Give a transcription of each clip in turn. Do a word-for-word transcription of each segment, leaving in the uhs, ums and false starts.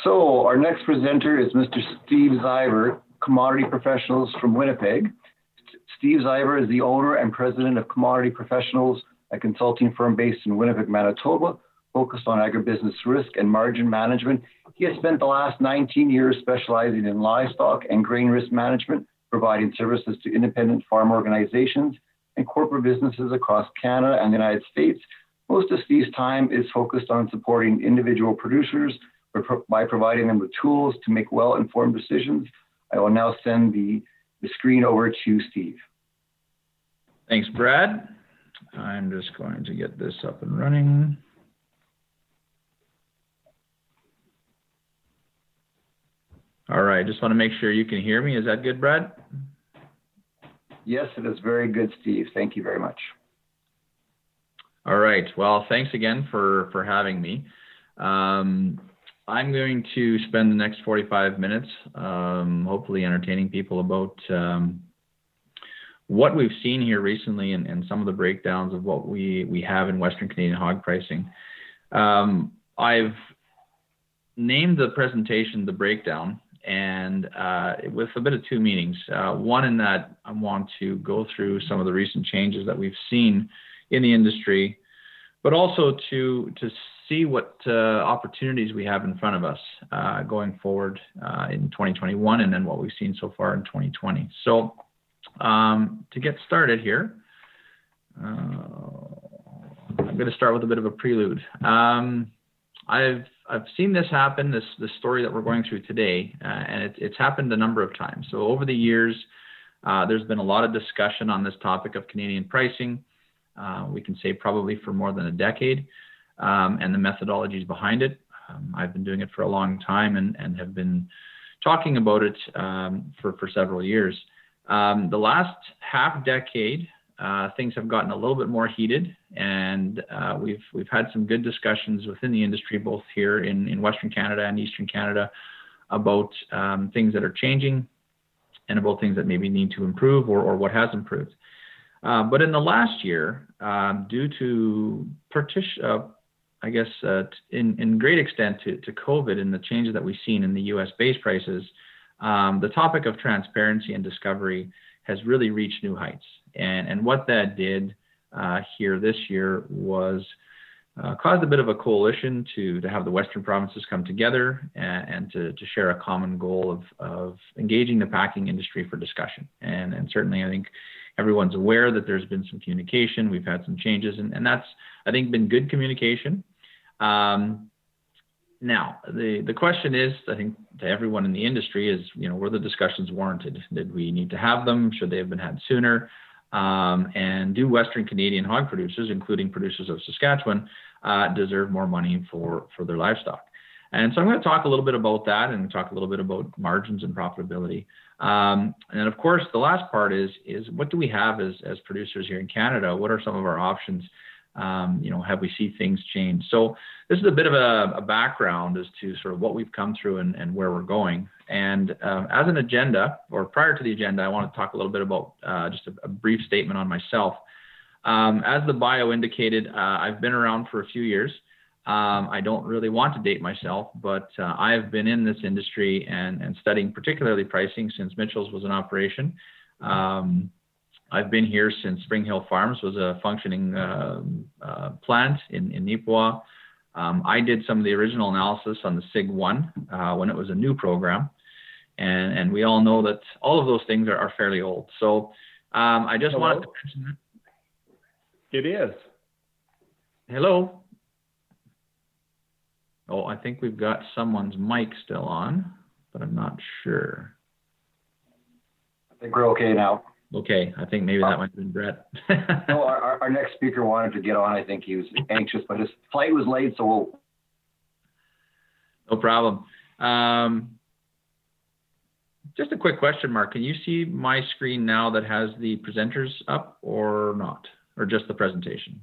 So our next presenter is Mister Steve Zyber, Commodity Professionals from Winnipeg. Steve Zyber is the owner and president of Commodity Professionals, a consulting firm based in Winnipeg, Manitoba, focused on agribusiness risk and margin management. He has spent the last nineteen years specializing in livestock and grain risk management, providing services to independent farm organizations and corporate businesses across Canada and the United States. Most of Steve's time is focused on supporting individual producers by providing them with tools to make well-informed decisions. I will now send the, the screen over to Steve. Thanks, Brad. I'm just going to get this up and running. All right, just want to make sure you can hear me. Is that good, Brad? Yes, it is very good, Steve. Thank you very much. All right, well, thanks again for, for having me. Um, I'm going to spend the next forty-five minutes, um, hopefully entertaining people about um, what we've seen here recently and, and some of the breakdowns of what we, we have in Western Canadian hog pricing. Um, I've named the presentation The Breakdown, and uh, with a bit of two meanings. Uh, one in that I want to go through some of the recent changes that we've seen in the industry, but also to, to see what uh, opportunities we have in front of us uh, going forward uh, in twenty twenty-one, and then what we've seen so far in twenty twenty. So um, to get started here, uh, I'm going to start with a bit of a prelude. Um, I've I've seen this happen, this this story that we're going through today, uh, and it, it's happened a number of times. So over the years, uh, there's been a lot of discussion on this topic of Canadian pricing. Uh, we can say probably for more than a decade, um, and the methodologies behind it. Um, I've been doing it for a long time and, and have been talking about it um, for, for several years. Um, the last half decade, uh, things have gotten a little bit more heated, and uh, we've we've had some good discussions within the industry, both here in, in Western Canada and Eastern Canada, about um, things that are changing and about things that maybe need to improve or, or what has improved. Uh, but in the last year, um, due to, partition, uh, I guess, uh, in, in great extent to, to COVID and the changes that we've seen in the U S base prices, um, the topic of transparency and discovery has really reached new heights. And, and what that did uh, here this year was uh, caused a bit of a coalition to, to have the Western provinces come together and, and to, to share a common goal of, of engaging the packing industry for discussion. And, and certainly, I think everyone's aware that there's been some communication. We've had some changes, and, and that's, I think, been good communication. Um, now, the, the question is, I think, to everyone in the industry is, you know, were the discussions warranted? Did we need to have them? Should they have been had sooner? Um, and do Western Canadian hog producers, including producers of Saskatchewan, uh, deserve more money for, for their livestock? And so I'm going to talk a little bit about that and talk a little bit about margins and profitability. Um, and then, of course, the last part is, is what do we have as, as producers here in Canada? What are some of our options? Um, you know, have we seen things change? So this is a bit of a, a background as to sort of what we've come through and, and where we're going. And um, as an agenda, or prior to the agenda, I want to talk a little bit about uh, just a, a brief statement on myself. Um, as the bio indicated, uh, I've been around for a few years. Um, I don't really want to date myself, but uh, I have been in this industry and, and studying particularly pricing since Mitchell's was in operation. Um, I've been here since Spring Hill Farms was a functioning uh, uh, plant in, in Neepawa. Um, I did some of the original analysis on the S I G one uh, when it was a new program. And, and we all know that all of those things are, are fairly old. So um, I just Hello? wanted to mention that. It is. Hello. Oh, I think we've got someone's mic still on, but I'm not sure. I think we're okay now. Okay, I think maybe that might have been Brett. No, our, our next speaker wanted to get on. I think he was anxious, but his flight was late, so we'll... No problem. Um, just a quick question, Mark. Can you see my screen now that has the presenters up or not? Or just the presentation?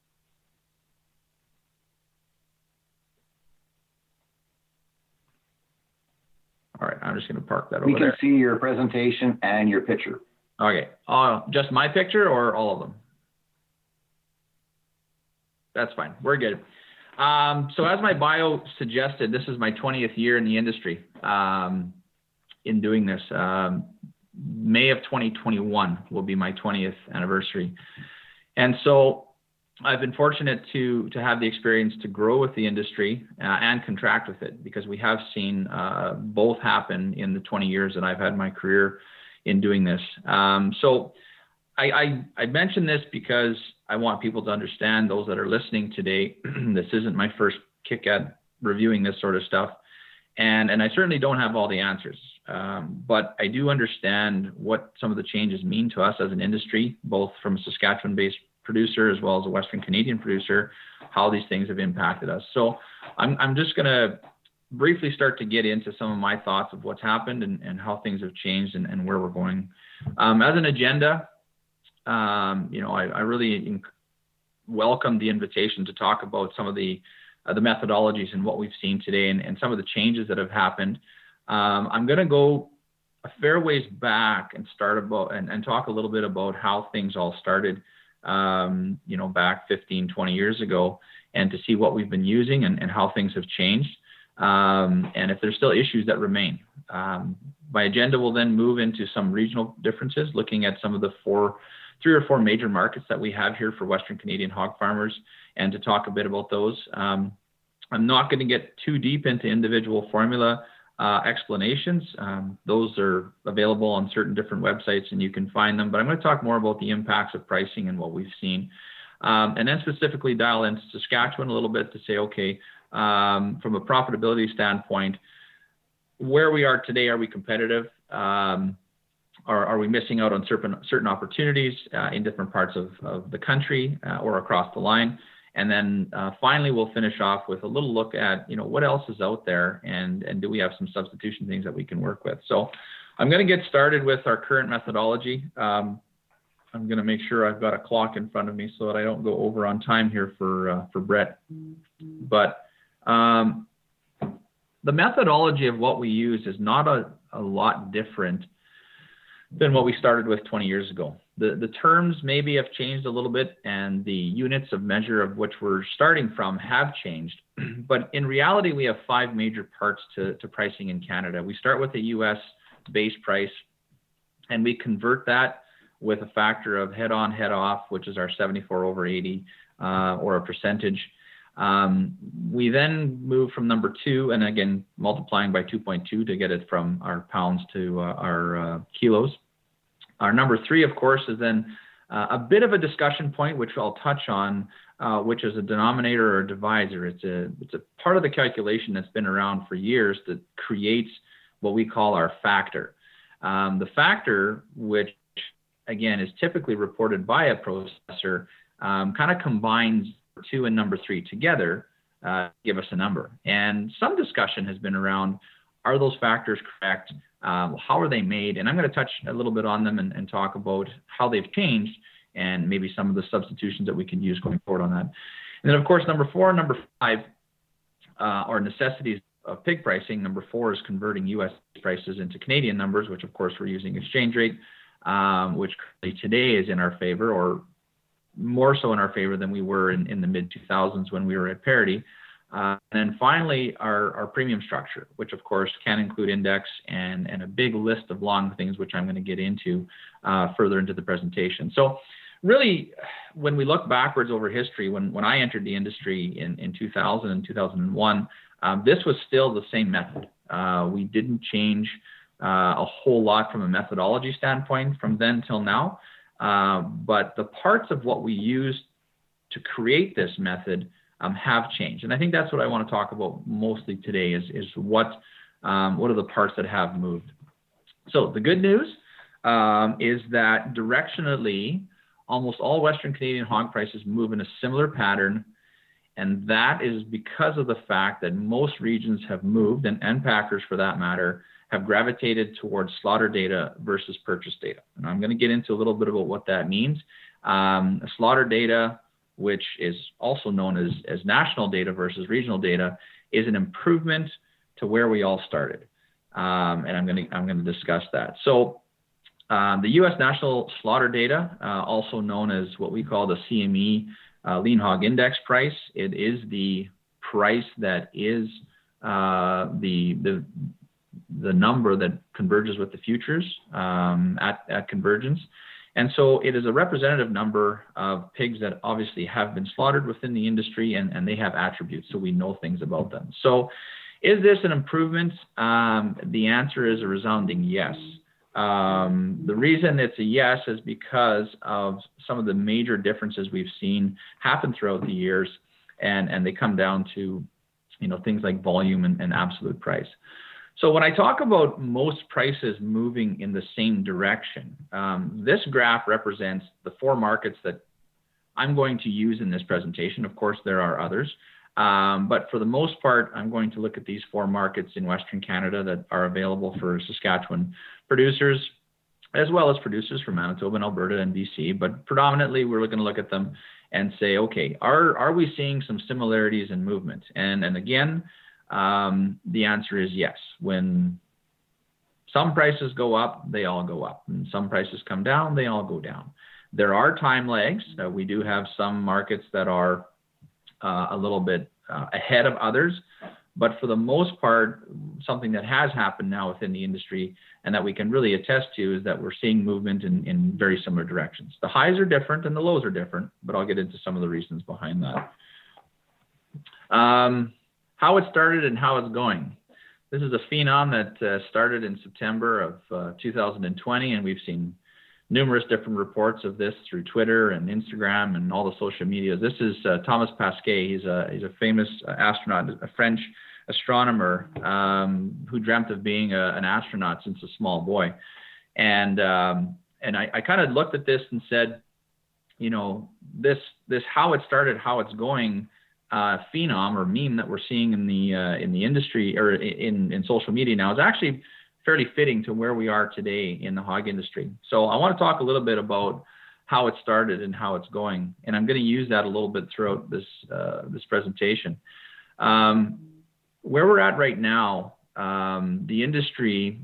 All right, I'm just going to park that over there. We can see your presentation and your picture. Okay, uh, just my picture or all of them? That's fine, we're good. Um, so as my bio suggested, this is my twentieth year in the industry um, in doing this. Um, May of twenty twenty-one will be my twentieth anniversary. And so I've been fortunate to to have the experience to grow with the industry uh, and contract with it, because we have seen uh, both happen in the twenty years that I've had my career in doing this. Um, so I, I, I mention this because I want people to understand, those that are listening today, this isn't my first kick at reviewing this sort of stuff. And, and I certainly don't have all the answers, um, but I do understand what some of the changes mean to us as an industry, both from a Saskatchewan-based producer as well as a Western Canadian producer, how these things have impacted us. So I'm, I'm just going to briefly start to get into some of my thoughts of what's happened and, and how things have changed and, and where we're going. Um, as an agenda, um, you know, I, I really inc- welcome the invitation to talk about some of the uh, the methodologies and what we've seen today, and, and some of the changes that have happened. Um, I'm going to go a fair ways back and start about and, and talk a little bit about how things all started, um, you know, back fifteen, twenty years ago, and to see what we've been using and, and how things have changed, um, and if there's still issues that remain. Um, my agenda will then move into some regional differences, looking at some of the four, three or four major markets that we have here for Western Canadian hog farmers, and to talk a bit about those. Um, I'm not going to get too deep into individual formula uh, explanations. Um, those are available on certain different websites and you can find them, but I'm going to talk more about the impacts of pricing and what we've seen. Um, and then specifically dial into Saskatchewan a little bit to say, okay, um, from a profitability standpoint, where we are today, are we competitive? Um, Are, are we missing out on certain certain opportunities uh, in different parts of, of the country uh, or across the line? And then uh, finally, we'll finish off with a little look at, you know, what else is out there, and, and do we have some substitution things that we can work with? So I'm going to get started with our current methodology. Um, I'm going to make sure I've got a clock in front of me so that I don't go over on time here for, uh, for Brett. But um, the methodology of what we use is not a, a lot different than what we started with twenty years ago. The the terms maybe have changed a little bit, and the units of measure of which we're starting from have changed. But in reality, we have five major parts to, to pricing in Canada. We start with a U S base price, and we convert that with a factor of head on, head off, which is our seventy-four over eighty, uh, or a percentage. Um, we then move from number two, and again, multiplying by two point two to get it from our pounds to uh, our uh, kilos. Our number three, of course, is then uh, a bit of a discussion point, which I'll touch on, uh, which is a denominator or a divisor. It's a, it's a part of the calculation that's been around for years that creates what we call our factor. Um, the factor, which again is typically reported by a processor, um, kind of combines two and number three together, uh, give us a number. And some discussion has been around, are those factors correct? Uh, how are they made? And I'm going to touch a little bit on them and, and talk about how they've changed and maybe some of the substitutions that we can use going forward on that. And then, of course, number four and number five uh, are necessities of pig pricing. Number four is converting U S prices into Canadian numbers, which, of course, we're using exchange rate, um, which currently today is in our favor, or more so in our favor than we were in, in the mid two thousands when we were at parity. Uh, and then finally, our, our premium structure, which of course can include index and, and a big list of long things, which I'm going to get into uh, further into the presentation. So really, when we look backwards over history, when, when I entered the industry in, in two thousand and two thousand one, um, this was still the same method. Uh, we didn't change uh, a whole lot from a methodology standpoint from then till now. Uh, but the parts of what we used to create this method um, have changed. And I think that's what I want to talk about mostly today is, is what, um, what are the parts that have moved. So the good news um, is that directionally, almost all Western Canadian hog prices move in a similar pattern. And that is because of the fact that most regions have moved, and, and packers for that matter, have gravitated towards slaughter data versus purchase data. And I'm going to get into a little bit about what that means. Um, slaughter data, which is also known as, as national data versus regional data, is an improvement to where we all started. Um, and I'm going to I'm going to discuss that. So um, the U S national slaughter data, uh, also known as what we call the C M E uh, lean hog index price, it is the price that is uh, the the the number that converges with the futures um, at, at convergence. And so it is a representative number of pigs that obviously have been slaughtered within the industry, and, and they have attributes, so we know things about them. So is this an improvement? Um, the answer is a resounding yes. Um, the reason it's a yes is because of some of the major differences we've seen happen throughout the years, and, and they come down to, you know, things like volume and, and absolute price. So when I talk about most prices moving in the same direction, um, this graph represents the four markets that I'm going to use in this presentation. Of course, there are others, um, but for the most part, I'm going to look at these four markets in Western Canada that are available for Saskatchewan producers, as well as producers from Manitoba and Alberta and B C. But predominantly, we're going to look at them and say, okay, are are we seeing some similarities in movement? And and again, Um, the answer is yes. When some prices go up, they all go up. And some prices come down, they all go down. There are time lags. Uh, we do have some markets that are uh, a little bit uh, ahead of others. But for the most part, something that has happened now within the industry and that we can really attest to is that we're seeing movement in, in very similar directions. The highs are different and the lows are different, but I'll get into some of the reasons behind that. Um, How it started and how it's going. This is a phenom that uh, started in September of uh, two thousand twenty, and we've seen numerous different reports of this through Twitter and Instagram and all the social media. This is uh, Thomas Pesquet. He's a he's a famous astronaut, a French astronomer um, who dreamt of being a, an astronaut since a small boy. And um, and I, I kind of looked at this and said, you know, this this how it started, how it's going. Uh, phenom or meme that we're seeing in the uh, in the industry or in, in social media now is actually fairly fitting to where we are today in the hog industry. So I want to talk a little bit about how it started and how it's going, and I'm going to use that a little bit throughout this uh, this presentation. Um, where we're at right now, um, the industry,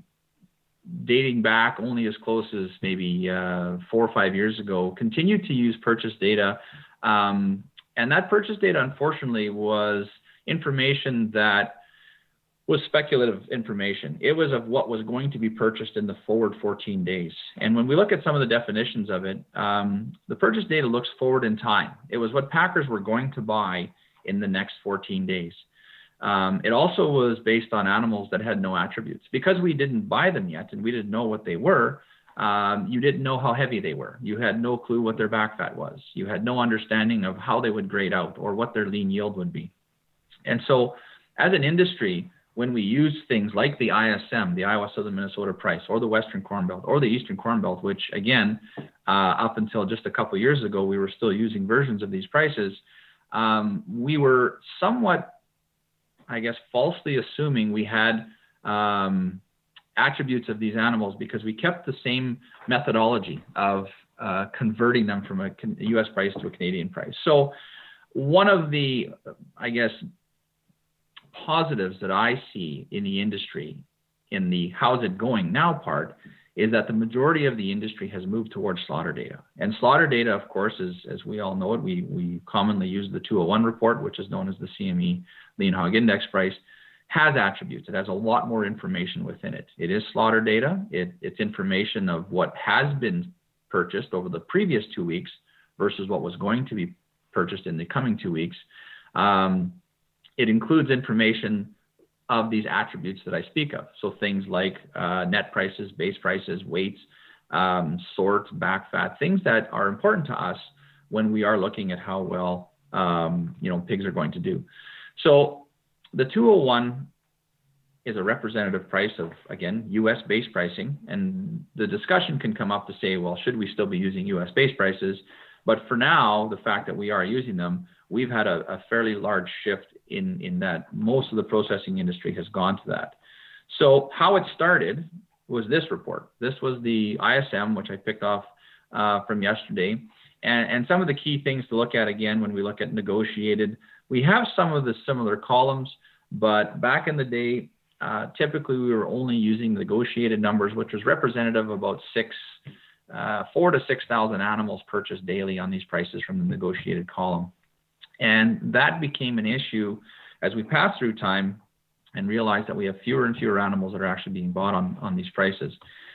dating back only as close as maybe uh, four or five years ago, continued to use purchase data. Um, And that purchase data, unfortunately, was information that was speculative information. It was of what was going to be purchased in the forward fourteen days. And when we look at some of the definitions of it, um, the purchase data looks forward in time. It was what packers were going to buy in the next fourteen days. Um, it also was based on animals that had no attributes. Because we didn't buy them yet and we didn't know what they were, Um, you didn't know how heavy they were. You had no clue what their back fat was. You had no understanding of how they would grade out or what their lean yield would be. And so as an industry, when we use things like the I S M, the Iowa Southern Minnesota price, or the Western Corn Belt, or the Eastern Corn Belt, which again, uh, up until just a couple of years ago, we were still using versions of these prices, um, we were somewhat, I guess, falsely assuming we had um, attributes of these animals because we kept the same methodology of uh, converting them from a U S price to a Canadian price. So one of the, I guess, positives that I see in the industry, in the how's it going now part, is that the majority of the industry has moved towards slaughter data. And slaughter data, of course, is, as we all know it, we, we commonly use the two oh one report, which is known as the C M E Lean Hog Index price, has attributes. It has a lot more information within it. It is slaughter data. It, it's information of what has been purchased over the previous two weeks versus what was going to be purchased in the coming two weeks. Um, it includes information of these attributes that I speak of. So things like uh, net prices, base prices, weights, um, sort, back fat, things that are important to us when we are looking at how well um, you know, pigs are going to do. So the two oh one is a representative price of, again, U S-based pricing, and the discussion can come up to say, well, should we still be using U S-based prices? But for now, the fact that we are using them, we've had a, a fairly large shift in, in that most of the processing industry has gone to that. So how it started was this report. This was the I S M, which I picked off uh, from yesterday. And, and some of the key things to look at, again, when we look at negotiated, we have some of the similar columns, but back in the day, uh, typically we were only using negotiated numbers, which was representative of about six, uh, four to six thousand animals purchased daily on these prices from the negotiated column. And that became an issue as we pass through time and realize that we have fewer and fewer animals that are actually being bought on, on these prices.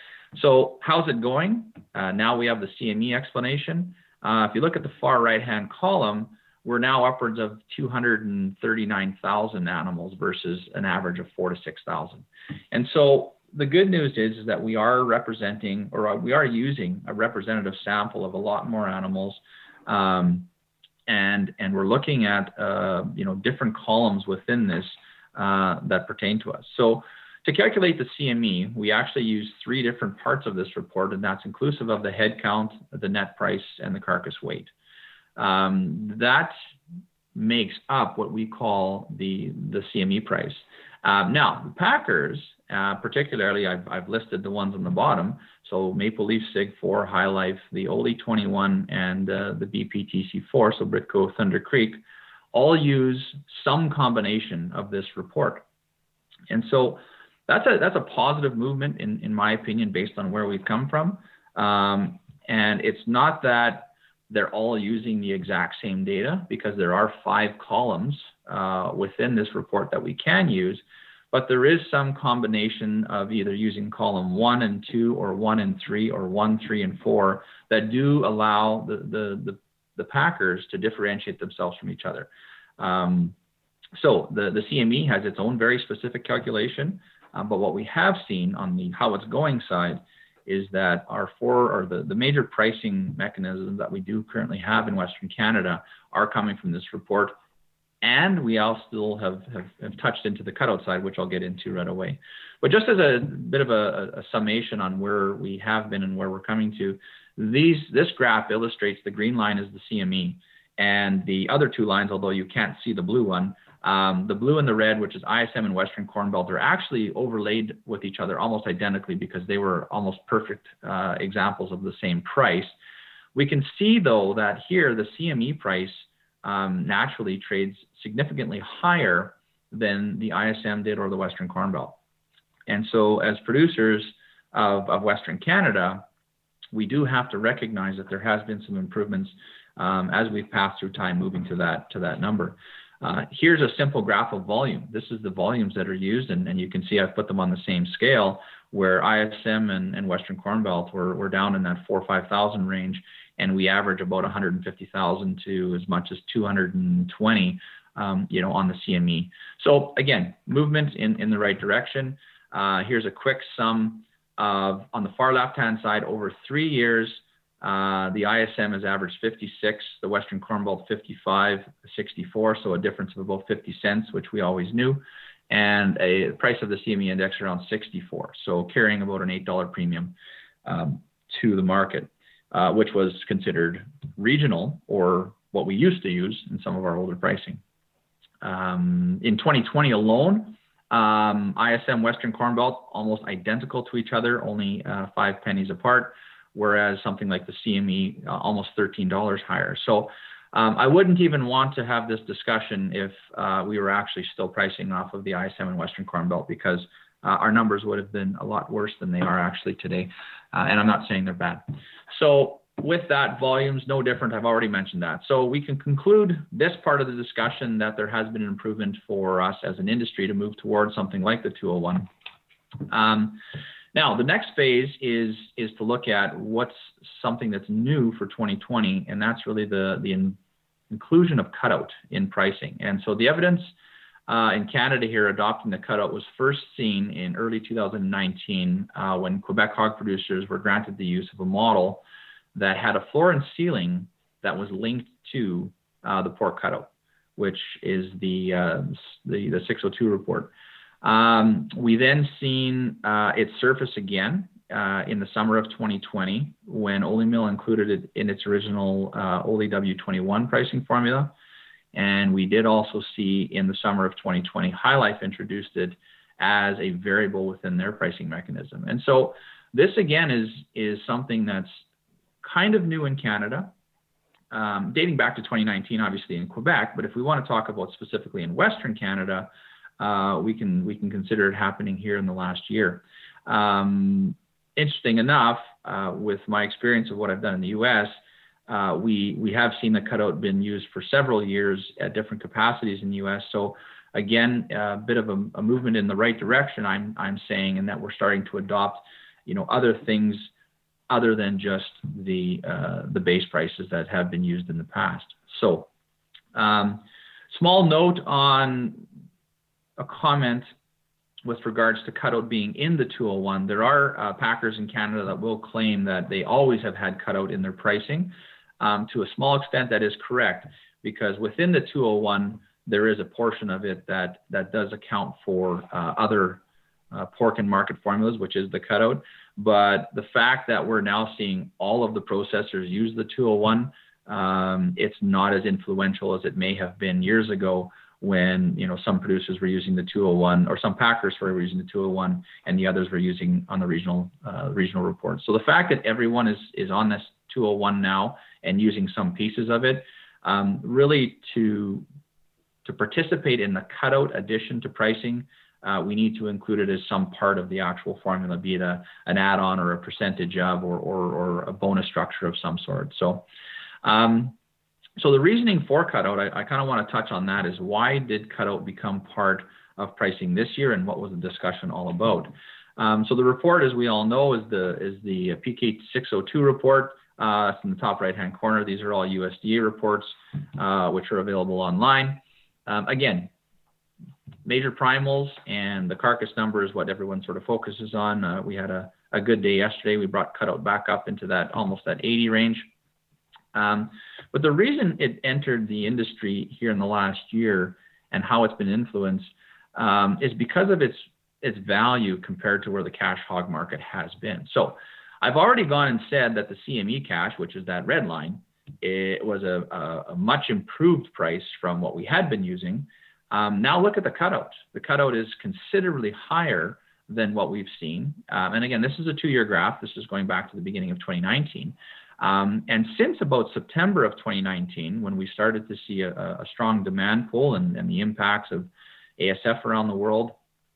So how's it going? Uh, now we have the C M E explanation. Uh, if you look at the far right-hand column, we're now upwards of two hundred thirty-nine thousand animals versus an average of four to six thousand. And so the good news is, is that we are representing, or we are using a representative sample of a lot more animals, um, and and we're looking at uh, you know different columns within this uh, that pertain to us. So to calculate the C M E, we actually use three different parts of this report, and that's inclusive of the head count, the net price, and the carcass weight. Um, that makes up what we call the, the C M E price. Um, now, the packers, uh, particularly, I've, I've listed the ones on the bottom, so Maple Leaf Sig four, High Life, the Ole twenty-one, and uh, the B P T C four, so Britco Thunder Creek, all use some combination of this report. And so that's a, that's a positive movement, in, in my opinion, based on where we've come from. Um, and it's not that they're all using the exact same data, because there are five columns uh, within this report that we can use, but there is some combination of either using column one and two, or one and three, or one, three, and four that do allow the, the, the, the packers to differentiate themselves from each other. Um, so the, the C M E has its own very specific calculation, uh, but what we have seen on the how it's going side is that our four, or the, the major pricing mechanisms that we do currently have in Western Canada are coming from this report. And we also have, have, have touched into the cutout side, which I'll get into right away. But just as a bit of a, a summation on where we have been and where we're coming to, these, this graph illustrates the green line is the C M E. And the other two lines, although you can't see the blue one, Um, the blue and the red, which is I S M and Western Corn Belt, are actually overlaid with each other almost identically, because they were almost perfect uh, examples of the same price. We can see, though, that here the C M E price um, naturally trades significantly higher than the I S M did or the Western Corn Belt. And so as producers of, of Western Canada, we do have to recognize that there has been some improvements um, as we've passed through time moving to that, to that number. Uh, here's a simple graph of volume. This is the volumes that are used, and, and you can see I've put them on the same scale, where I S M and, and Western Corn Belt were, were down in that four or five thousand range, and we average about one hundred fifty thousand to as much as two hundred twenty, um, you know, on the C M E. So again, movement in, in the right direction. Uh, here's a quick sum of, on the far left-hand side, over three years, Uh, the I S M has averaged fifty-six, the Western Corn Belt fifty-five, sixty-four, so a difference of about fifty cents, which we always knew, and a price of the C M E index around sixty-four, so carrying about an eight dollar premium um, to the market, uh, which was considered regional, or what we used to use in some of our older pricing. Um, in twenty twenty alone, um, I S M Western Corn Belt almost identical to each other, only uh, five pennies apart, whereas something like the C M E uh, almost thirteen dollars higher. So um, I wouldn't even want to have this discussion if uh, we were actually still pricing off of the I S M and Western Corn Belt, because uh, our numbers would have been a lot worse than they are actually today. Uh, and I'm not saying they're bad. So with that, volumes, no different. I've already mentioned that. So we can conclude this part of the discussion that there has been an improvement for us as an industry to move towards something like the two oh one. Um, Now, the next phase is, is to look at what's something that's new for twenty twenty, and that's really the, the in, inclusion of cutout in pricing. And so the evidence uh, in Canada here adopting the cutout was first seen in early two thousand nineteen uh, when Quebec hog producers were granted the use of a model that had a floor and ceiling that was linked to uh, the pork cutout, which is the, uh, the, the six oh two report. Um, we then seen uh, it surface again uh, in the summer of twenty twenty, when Ole Mill included it in its original uh, Ole W twenty-one pricing formula. And we did also see in the summer of twenty twenty, High Life introduced it as a variable within their pricing mechanism. And so this again is, is something that's kind of new in Canada, um, dating back to twenty nineteen, obviously in Quebec. But if we want to talk about specifically in Western Canada, Uh, we can we can consider it happening here in the last year. Um, interesting enough, uh, with my experience of what I've done in the U S, uh, we we have seen the cutout been used for several years at different capacities in the U S. So again, a bit of a, a movement in the right direction, I'm, I'm saying, and that we're starting to adopt, you know, other things other than just the, uh, the base prices that have been used in the past. So, um, small note on a comment with regards to cutout being in the two oh one. There are uh, packers in Canada that will claim that they always have had cutout in their pricing. Um, to a small extent, that is correct, because within the two oh one, there is a portion of it that, that does account for uh, other uh, pork and market formulas, which is the cutout. But the fact that we're now seeing all of the processors use the two oh one, um, it's not as influential as it may have been years ago, when, you know, some producers were using the two oh one, or some packers were using the two oh one, and the others were using on the regional uh, regional reports. So the fact that everyone is is on this two oh one now and using some pieces of it, um, really to to participate in the cutout addition to pricing, uh, we need to include it as some part of the actual formula, be it a, an add-on or a percentage of, or, or, or a bonus structure of some sort. So. Um, So the reasoning for cutout, I, I kind of want to touch on that, is why did cutout become part of pricing this year, and what was the discussion all about? Um, so the report, as we all know, is the is the P K six oh two report. Uh, it's in the top right-hand corner. These are all U S D A reports, uh, which are available online. Um, again, major primals and the carcass number is what everyone sort of focuses on. Uh, we had a, a good day yesterday. We brought cutout back up into that almost that eighty range. Um, but the reason it entered the industry here in the last year and how it's been influenced um, is because of its its value compared to where the cash hog market has been. So I've already gone and said that the C M E cash, which is that red line, it was a, a, a much improved price from what we had been using. Um, now look at the cutout. The cutout is considerably higher than what we've seen. Um, and again, this is a two-year graph. This is going back to the beginning of twenty nineteen. Um, and since about September of twenty nineteen, when we started to see a, a strong demand pull and, and the impacts of A S F around the world,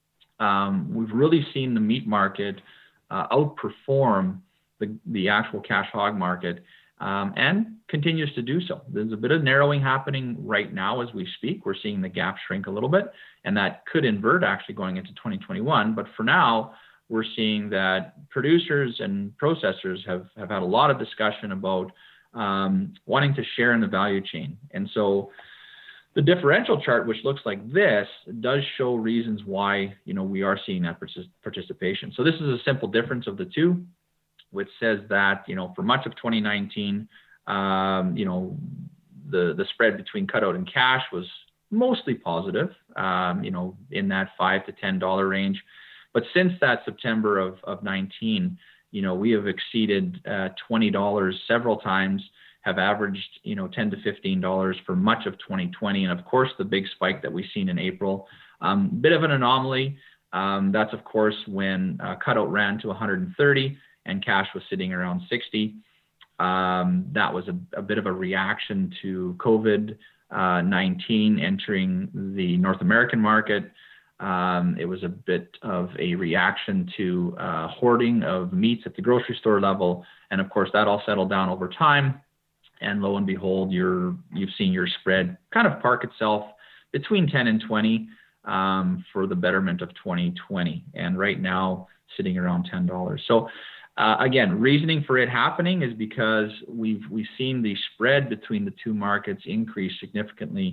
um, we've really seen the meat market uh, outperform the, the actual cash hog market, um, and continues to do so. There's a bit of narrowing happening right now as we speak. We're seeing the gap shrink a little bit, and that could invert actually going into twenty twenty-one. But for now, we're seeing that producers and processors have, have had a lot of discussion about um, wanting to share in the value chain. And so the differential chart, which looks like this, does show reasons why, you know, we are seeing that participation. So this is a simple difference of the two, which says that, you know, for much of twenty nineteen, um, you know, the, the spread between cutout and cash was mostly positive, um, you know, in that five to ten dollar range. But since that September of, of nineteen, you know, we have exceeded uh, twenty dollars several times, have averaged, you know, ten to fifteen dollars for much of twenty twenty. And of course, the big spike that we've seen in April, um, bit of an anomaly. Um, that's, of course, when uh, cutout ran to one hundred thirty and cash was sitting around sixty. Um, that was a, a bit of a reaction to COVID nineteen entering the North American market. Um, it was a bit of a reaction to uh, hoarding of meats at the grocery store level. And of course, that all settled down over time. And lo and behold, you're, you've seen your spread kind of park itself between ten and twenty um, for the betterment of twenty twenty. And right now, sitting around ten dollars. So uh, again, reasoning for it happening is because we've, we've seen the spread between the two markets increase significantly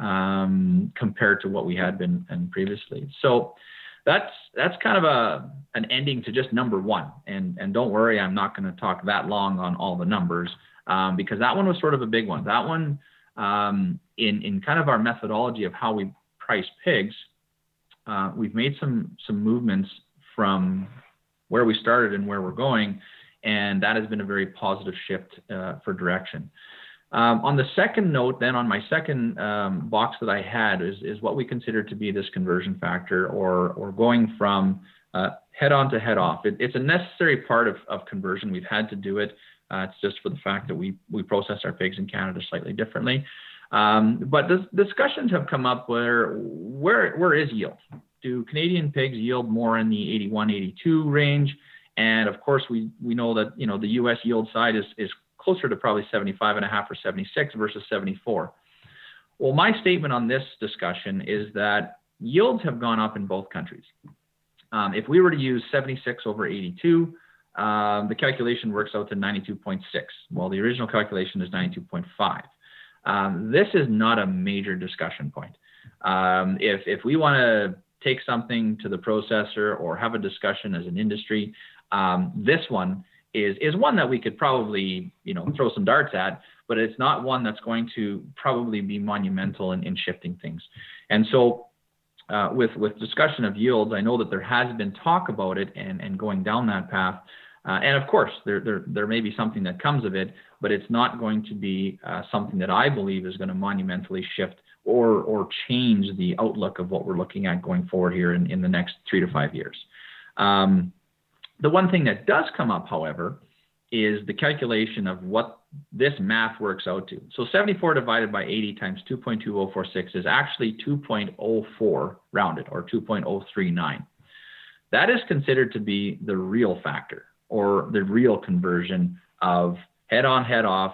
Um, compared to what we had been and previously. So that's that's kind of a an ending to just number one. And and don't worry, I'm not going to talk that long on all the numbers um, because that one was sort of a big one. That one um, in in kind of our methodology of how we price pigs, uh, we've made some some movements from where we started and where we're going, and that has been a very positive shift uh, for direction. Um, on the second note, then on my second um, box that I had is, is what we consider to be this conversion factor, or, or going from uh, head on to head off. It, it's a necessary part of, of conversion. We've had to do it. Uh, it's just for the fact that we, we process our pigs in Canada slightly differently. Um, but this, discussions have come up where, where, where is yield? Do Canadian pigs yield more in the eighty-one, eighty-two range? And of course, we, we know that, you know, the U S yield side is, is closer to probably seventy-five and a half or seventy-six versus seventy-four. Well, my statement on this discussion is that yields have gone up in both countries. Um, if we were to use seventy-six over eighty-two, um, the calculation works out to ninety-two point six, while the original calculation is ninety-two point five. Um, this is not a major discussion point. Um, if, if we want to take something to the processor or have a discussion as an industry, um, this one is, is one that we could probably, you know, throw some darts at, but it's not one that's going to probably be monumental in, in shifting things. And so uh, with, with discussion of yields, I know that there has been talk about it and, and going down that path. Uh, and of course, there, there, there may be something that comes of it, but it's not going to be uh, something that I believe is going to monumentally shift or, or change the outlook of what we're looking at going forward here in, in the next three to five years. Um, the one thing that does come up, however, is the calculation of what this math works out to. So seventy-four divided by eighty times two point two zero four six is actually two point zero four rounded, or two point zero three nine. That is considered to be the real factor, or the real conversion of head on, head off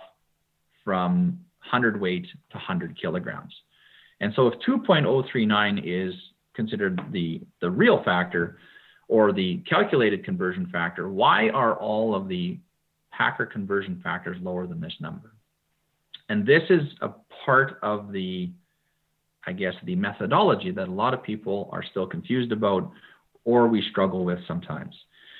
from hundredweight to one hundred kilograms. And so if two point zero three nine is considered the, the real factor, or the calculated conversion factor, why are all of the Packer conversion factors lower than this number? And this is a part of the, I guess, the methodology that a lot of people are still confused about, or we struggle with sometimes.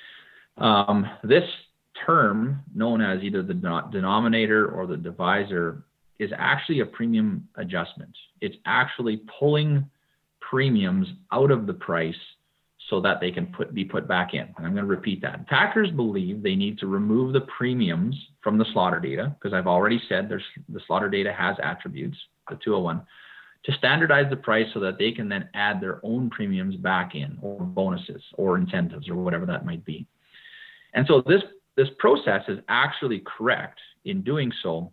Um, this term, known as either the denominator or the divisor, is actually a premium adjustment. It's actually pulling premiums out of the price so that they can put, be put back in. And I'm going to repeat that. Packers believe they need to remove the premiums from the slaughter data, because I've already said there's, the slaughter data has attributes, the two oh one, to standardize the price so that they can then add their own premiums back in, or bonuses, or incentives, or whatever that might be. And so this, this process is actually correct in doing so,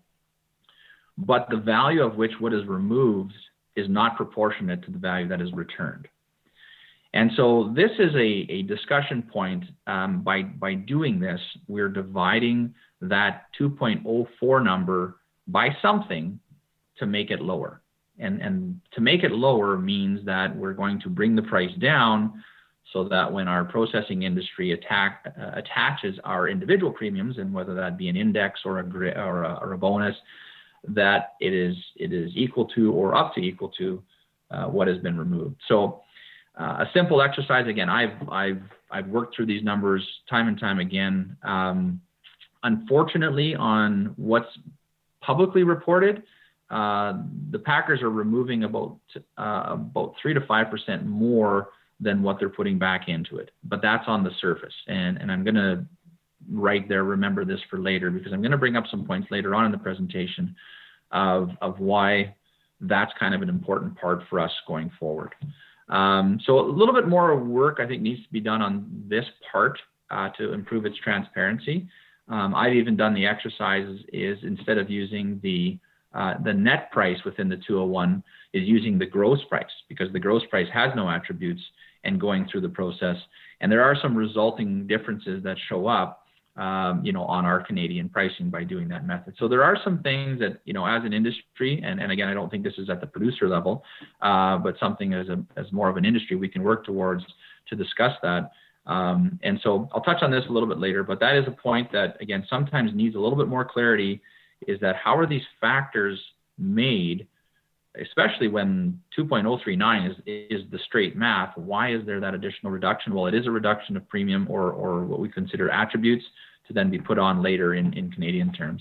but the value of which what is removed is not proportionate to the value that is returned. And so this is a, a discussion point. Um, by, by doing this, we're dividing that two point zero four number by something to make it lower. And, and to make it lower means that we're going to bring the price down so that when our processing industry attack, uh, attaches our individual premiums, and whether that be an index or a, or a, or a bonus, that it is, it is equal to or up to equal to uh, what has been removed. So uh, a simple exercise, again, I've, I've, I've worked through these numbers time and time again. Um, unfortunately, on what's publicly reported, uh, the Packers are removing about, uh, about three to five percent more than what they're putting back into it. But that's on the surface. And, and I'm going to write there, remember this for later, because I'm going to bring up some points later on in the presentation of, of why that's kind of an important part for us going forward. Um, so a little bit more work, I think, needs to be done on this part uh, to improve its transparency. Um, I've even done the exercises is instead of using the uh, the net price within the two oh one, is using the gross price, because the gross price has no attributes, and going through the process. And there are some resulting differences that show up, um, you know, on our Canadian pricing by doing that method. So there are some things that, you know, as an industry, and, and again, I don't think this is at the producer level, uh, but something as a, as more of an industry we can work towards to discuss that. Um, and so I'll touch on this a little bit later, but that is a point that, again, sometimes needs a little bit more clarity, is that how are these factors made, especially when two point zero three nine is, is the straight math. Why is there that additional reduction? Well, it is a reduction of premium, or, or what we consider attributes, to then be put on later in, in Canadian terms.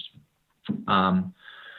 Um,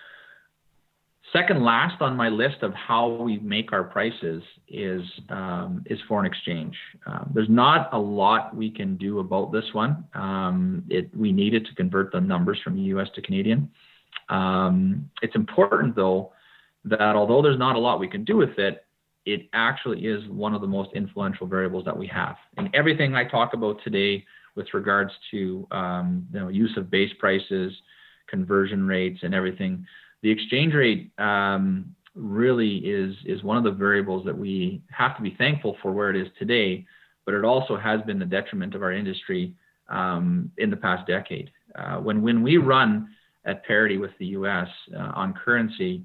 second last on my list of how we make our prices is, um, is foreign exchange. Um, there's not a lot we can do about this one. Um, it, we needed to convert the numbers from U S to Canadian. Um, it's important, though, that although there's not a lot we can do with it, it actually is one of the most influential variables that we have. And everything I talk about today with regards to um, you know, use of base prices, conversion rates, and everything, the exchange rate um, really is, is one of the variables that we have to be thankful for where it is today, but it also has been the detriment of our industry um, in the past decade. Uh, when, when we run at parity with the U S uh, on currency,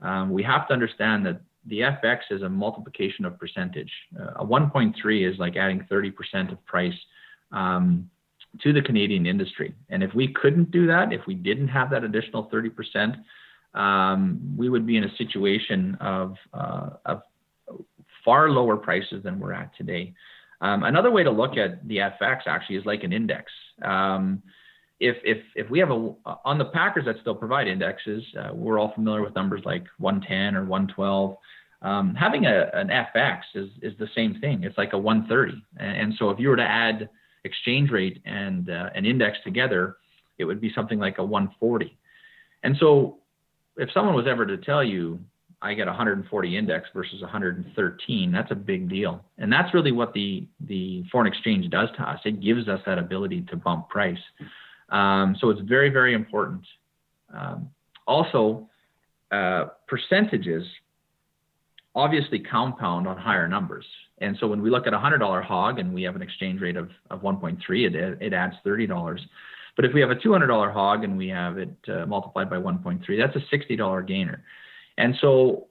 um, we have to understand that the F X is a multiplication of percentage. Uh, a one point three is like adding thirty percent of price um, to the Canadian industry. And if we couldn't do that, if we didn't have that additional thirty percent, um, we would be in a situation of, uh, of far lower prices than we're at today. Um, another way to look at the F X actually is like an index. Um, if, if, if we have a, on the packers that still provide indexes, uh, we're all familiar with numbers like one ten or one twelve. Um, having a, an F X is, is the same thing. It's like a one thirty. And, and so if you were to add exchange rate and uh, an index together, it would be something like a one forty. And so if someone was ever to tell you, I get a one hundred forty index versus one hundred thirteen, that's a big deal. And that's really what the, the foreign exchange does to us. It gives us that ability to bump price. Um, so it's very, very important. Um, also, uh, percentages obviously compound on higher numbers. And so when we look at a one hundred dollar hog and we have an exchange rate of, of one point three, it, it adds thirty dollars. But if we have a two hundred dollar hog and we have it uh, multiplied by one point three, that's a sixty dollar gainer. And so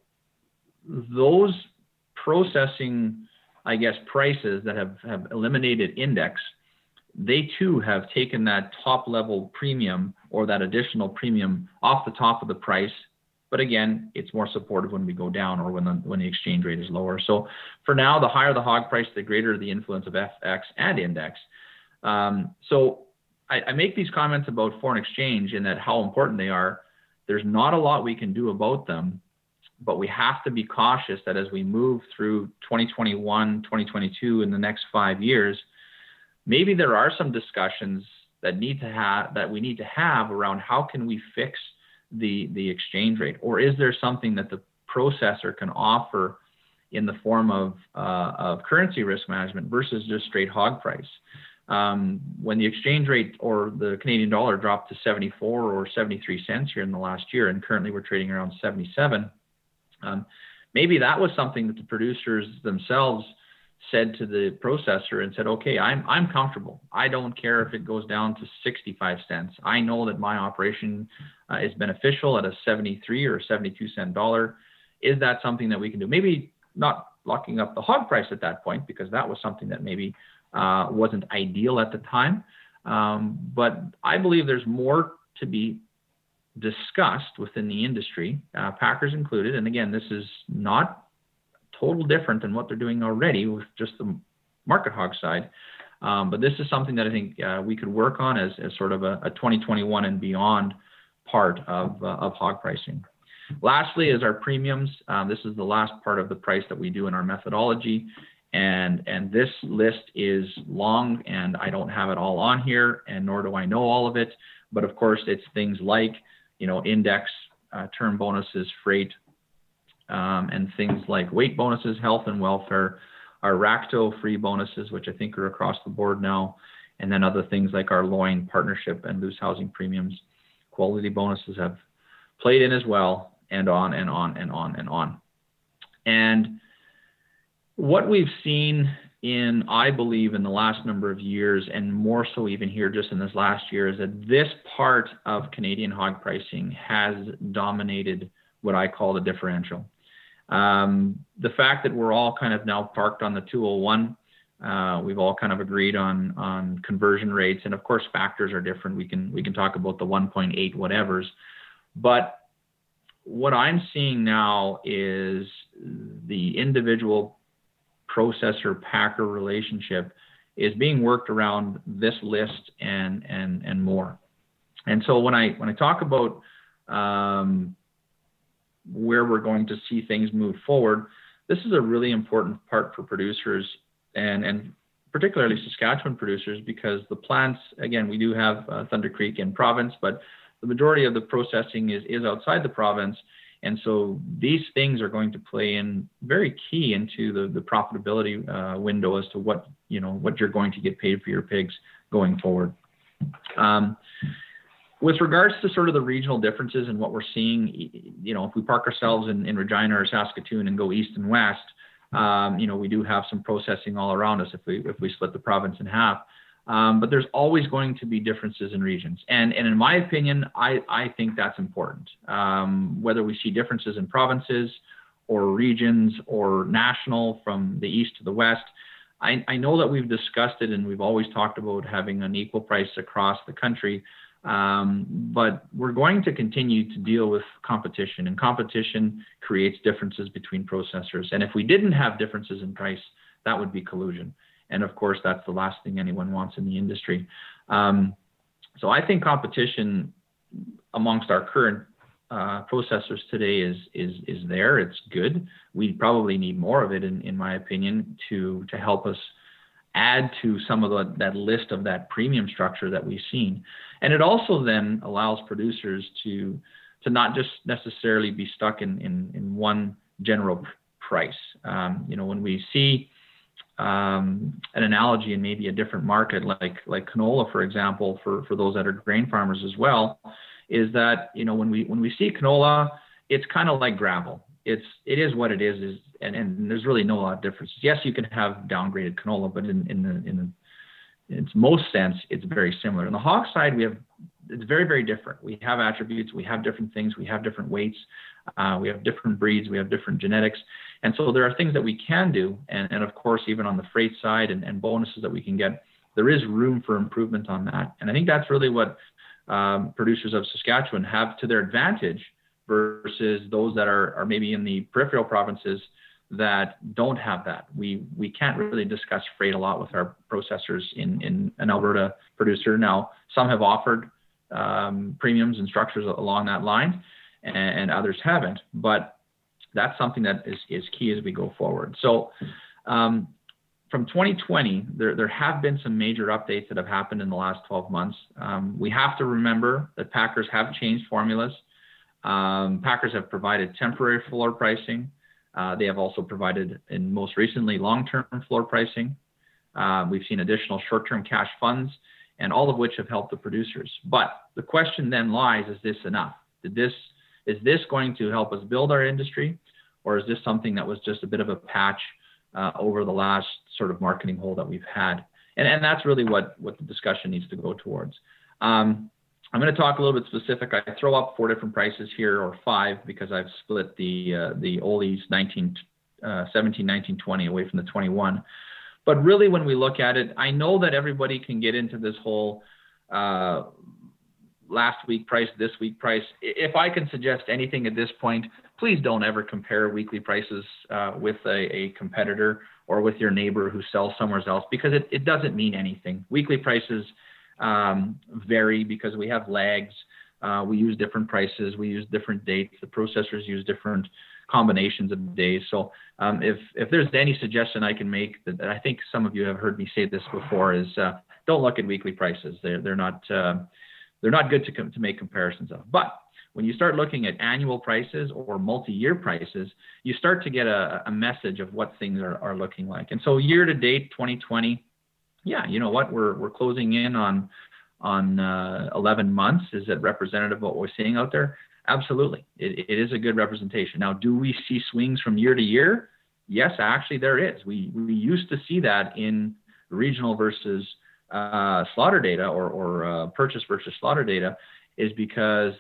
those processing, I guess, prices that have, have eliminated index, they too have taken that top level premium or that additional premium off the top of the price. But again, it's more supportive when we go down or when the, when the exchange rate is lower. So for now, the higher the hog price, the greater the influence of F X and index. Um, so I, I make these comments about foreign exchange in that how important they are. There's not a lot we can do about them, but we have to be cautious that as we move through twenty twenty-one, twenty twenty-two, and the next five years, maybe there are some discussions that need to have that we need to have around how can we fix the the exchange rate, or is there something that the processor can offer in the form of uh, of currency risk management versus just straight hog price. Um, when the exchange rate or the Canadian dollar dropped to seventy-four or seventy-three cents here in the last year, and currently we're trading around seventy-seven, um, maybe that was something that the producers themselves said to the processor and said, okay, I'm, I'm comfortable. I don't care if it goes down to sixty-five cents. I know that my operation uh, is beneficial at a seventy-three or seventy-two cent dollar. Is that something that we can do? Maybe not locking up the hog price at that point, because that was something that maybe uh, wasn't ideal at the time. Um, but I believe there's more to be discussed within the industry, uh, packers included. And again, this is not total different than what they're doing already with just the market hog side. Um, but this is something that I think uh, we could work on as, as sort of a, a twenty twenty-one and beyond part of, uh, of hog pricing. Lastly is our premiums. Um, this is the last part of the price that we do in our methodology. And, and this list is long, and I don't have it all on here, and nor do I know all of it. But of course, it's things like, you know, index, uh, term bonuses, freight, um, and things like weight bonuses, health and welfare, our RACTO free bonuses, which I think are across the board now, and then other things like our loin partnership and loose housing premiums. Quality bonuses have played in as well, and on and on and on and on. And what we've seen in, I believe, in the last number of years, and more so even here just in this last year, is that this part of Canadian hog pricing has dominated what I call the differential. Um, the fact that we're all kind of now parked on the two oh one, uh, we've all kind of agreed on on conversion rates, and of course factors are different. We can we can talk about the one point eight whatevers, but what I'm seeing now is the individual processor packer relationship is being worked around this list and and and more. And so when I when I talk about um, where we're going to see things move forward, this is a really important part for producers, and and particularly Saskatchewan producers, because the plants, again, we do have uh, Thunder Creek in province, but the majority of the processing is is outside the province. And so these things are going to play in very key into the, the profitability uh, window as to what, you know, what you're going to get paid for your pigs going forward. Um, with regards to sort of the regional differences and what we're seeing, you know, if we park ourselves in, in Regina or Saskatoon and go east and west, um, you know, we do have some processing all around us if we, if we split the province in half. Um, but there's always going to be differences in regions. And, and in my opinion, I, I think that's important. Um, whether we see differences in provinces or regions or national from the east to the west, I, I know that we've discussed it and we've always talked about having an equal price across the country. Um, but we're going to continue to deal with competition, and competition creates differences between processors. And if we didn't have differences in price, that would be collusion. And of course, that's the last thing anyone wants in the industry. Um, so I think competition amongst our current uh, processors today is, is, is there. It's good. We probably need more of it, in, in my opinion, to, to help us add to some of the, that list of that premium structure that we've seen. And it also then allows producers to, to not just necessarily be stuck in, in, in one general pr- price. Um, you know, when we see um, an analogy in maybe a different market, like, like canola, for example, for, for those that are grain farmers as well, is that, you know, when we, when we see canola, it's kind of like gravel. It's, it is what it is, is and, and there's really no lot of differences. Yes, you can have downgraded canola, but in, in the, in the, in its most sense, it's very similar. On the hog side, we have, it's very, very different. We have attributes, we have different things, we have different weights, uh, we have different breeds, we have different genetics. And so there are things that we can do. And, and of course, even on the freight side and, and bonuses that we can get, there is room for improvement on that. And I think that's really what um, producers of Saskatchewan have to their advantage versus those that are, are maybe in the peripheral provinces that don't have that. We we can't really discuss freight a lot with our processors in, in an Alberta producer. Now, some have offered um, premiums and structures along that line, and, and others haven't. But that's something that is, is key as we go forward. So um, from twenty twenty, there, there have been some major updates that have happened in the last twelve months. Um, we have to remember that packers have changed formulas. Um, packers have provided temporary floor pricing. Uh, they have also provided, and most recently, long-term floor pricing. Uh, we've seen additional short-term cash funds, and all of which have helped the producers. But the question then lies, is this enough? Did this, is this going to help us build our industry, or is this something that was just a bit of a patch uh, over the last sort of marketing hole that we've had? And, and that's really what, what the discussion needs to go towards. Um, I'm going to talk a little bit specific. I throw up four different prices here, or five, because I've split the uh, the Ole's nineteen, uh, seventeen, nineteen, twenty away from the twenty-one. But really, when we look at it, I know that everybody can get into this whole uh, last week price, this week price. If I can suggest anything at this point, please don't ever compare weekly prices uh, with a, a competitor or with your neighbor who sells somewhere else, because it, it doesn't mean anything. Weekly prices Um, vary because we have lags. Uh, we use different prices. We use different dates. The processors use different combinations of days. So um, if, if there's any suggestion I can make, that, that I think some of you have heard me say this before, is uh, don't look at weekly prices. They're, they're not, uh, they're not good to, com- to make comparisons of. But when you start looking at annual prices or multi-year prices, you start to get a, a message of what things are, are looking like. And so year to date, twenty twenty, yeah, you know what, we're we're closing in on on uh, eleven months. Is it representative of what we're seeing out there? Absolutely, it, it is a good representation. Now, do we see swings from year to year? Yes, actually there is. We we used to see that in regional versus uh, slaughter data, or or uh, purchase versus slaughter data, is because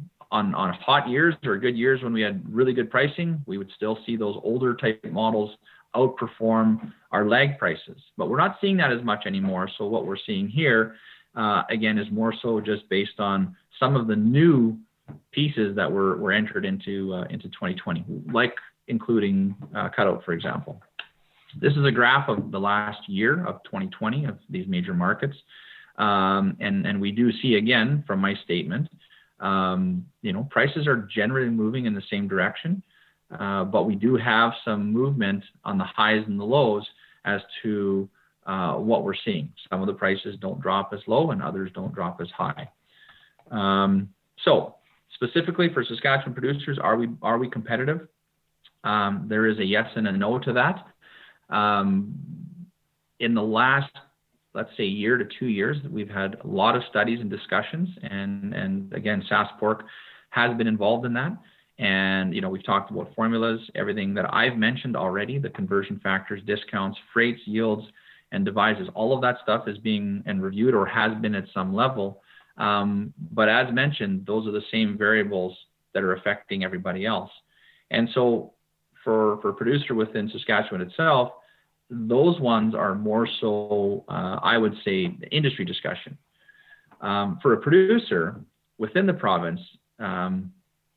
on on hot years or good years when we had really good pricing, we would still see those older type models outperform our lag prices. But we're not seeing that as much anymore. So what we're seeing here, uh, again, is more so just based on some of the new pieces that were, were entered into uh, into twenty twenty, like including uh, cutout, for example. This is a graph of the last year of twenty twenty of these major markets. Um, and, and we do see, again, from my statement, um, you know, prices are generally moving in the same direction. Uh, but we do have some movement on the highs and the lows as to uh, what we're seeing. Some of the prices don't drop as low and others don't drop as high. Um, so specifically for Saskatchewan producers, are we are we competitive? Um, there is a yes and a no to that. Um, in the last, let's say, year to two years, we've had a lot of studies and discussions, and, and again, SaskPork has been involved in that. And, you know, we've talked about formulas, everything that I've mentioned already, the conversion factors, discounts, freights, yields, and devices. All of that stuff is being and reviewed or has been at some level. Um, but as mentioned, those are the same variables that are affecting everybody else. And so for, for a producer within Saskatchewan itself, those ones are more so, uh, I would say, the industry discussion. Um, for a producer within the province, um,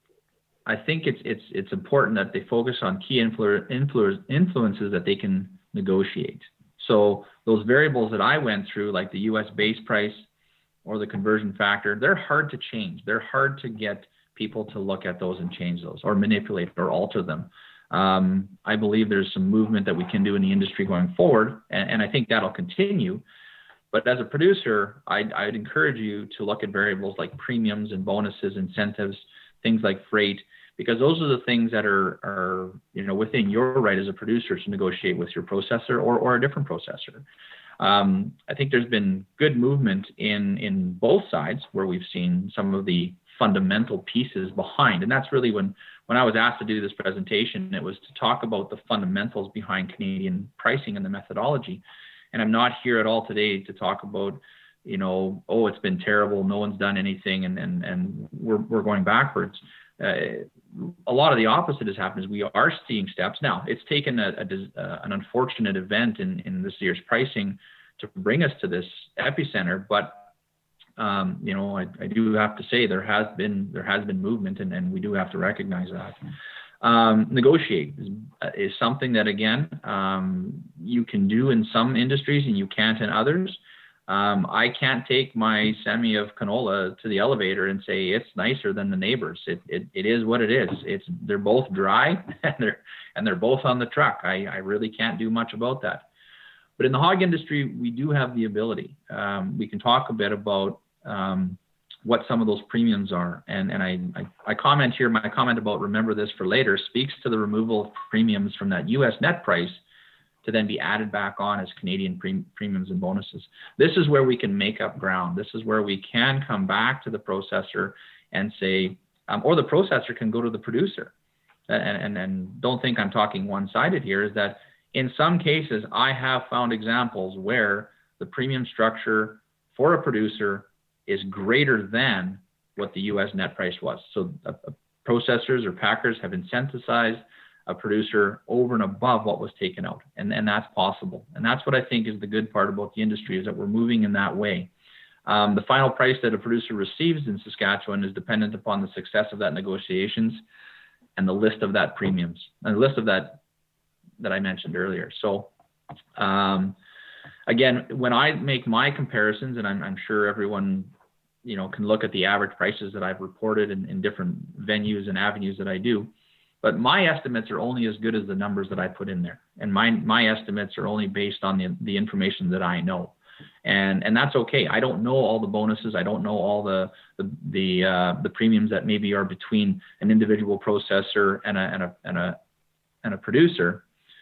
I think it's it's it's important that they focus on key influ- influ- influences that they can negotiate. So those variables that I went through, like the U S base price or the conversion factor, they're hard to change. They're hard to get people to look at those and change those or manipulate or alter them. Um, I believe there's some movement that we can do in the industry going forward, and, and I think that'll continue. But as a producer, I'd, I'd encourage you to look at variables like premiums and bonuses, incentives, things like freight, because those are the things that are, are you know, within your right as a producer to negotiate with your processor or, or a different processor. Um, I think there's been good movement in, in both sides where we've seen some of the fundamental pieces behind. And that's really when, when I was asked to do this presentation, it was to talk about the fundamentals behind Canadian pricing and the methodology. And I'm not here at all today to talk about, you know, oh, it's been terrible, no one's done anything, and and, and we're, we're going backwards. Uh, a lot of the opposite has happened is we are seeing steps. Now, it's taken a, a, uh, an unfortunate event in, in this year's pricing to bring us to this epicenter, but Um, you know, I, I do have to say there has been there has been movement, and, and we do have to recognize that. Um, negotiate is, is something that, again, um, you can do in some industries and you can't in others. Um, I can't take my semi of canola to the elevator and say it's nicer than the neighbors. It it, it is what it is. It's they're both dry and they're and they're both on the truck. I, I really can't do much about that. But in the hog industry, we do have the ability. Um, we can talk a bit about um, what some of those premiums are. And, and I, I, I comment here, my comment about remember this for later speaks to the removal of premiums from that U S net price to then be added back on as Canadian pre- premiums and bonuses. This is where we can make up ground. This is where we can come back to the processor and say, um, or the processor can go to the producer. And, and, and don't think I'm talking one-sided here, is that in some cases, I have found examples where the premium structure for a producer is greater than what the U S net price was. So uh, processors or packers have incentivized a producer over and above what was taken out. And, and that's possible. And that's what I think is the good part about the industry, is that we're moving in that way. Um, the final price that a producer receives in Saskatchewan is dependent upon the success of that negotiations and the list of that premiums, and the list of that that I mentioned earlier. So um, again, when I make my comparisons, and I'm, I'm sure everyone, you know, can look at the average prices that I've reported in, in different venues and avenues that I do, but my estimates are only as good as the numbers that I put in there. And my, my estimates are only based on the, the information that I know. And, and that's okay. I don't know all the bonuses. I don't know all the, the, the, uh, the premiums that maybe are between an individual processor and a, and a, and a, and a producer.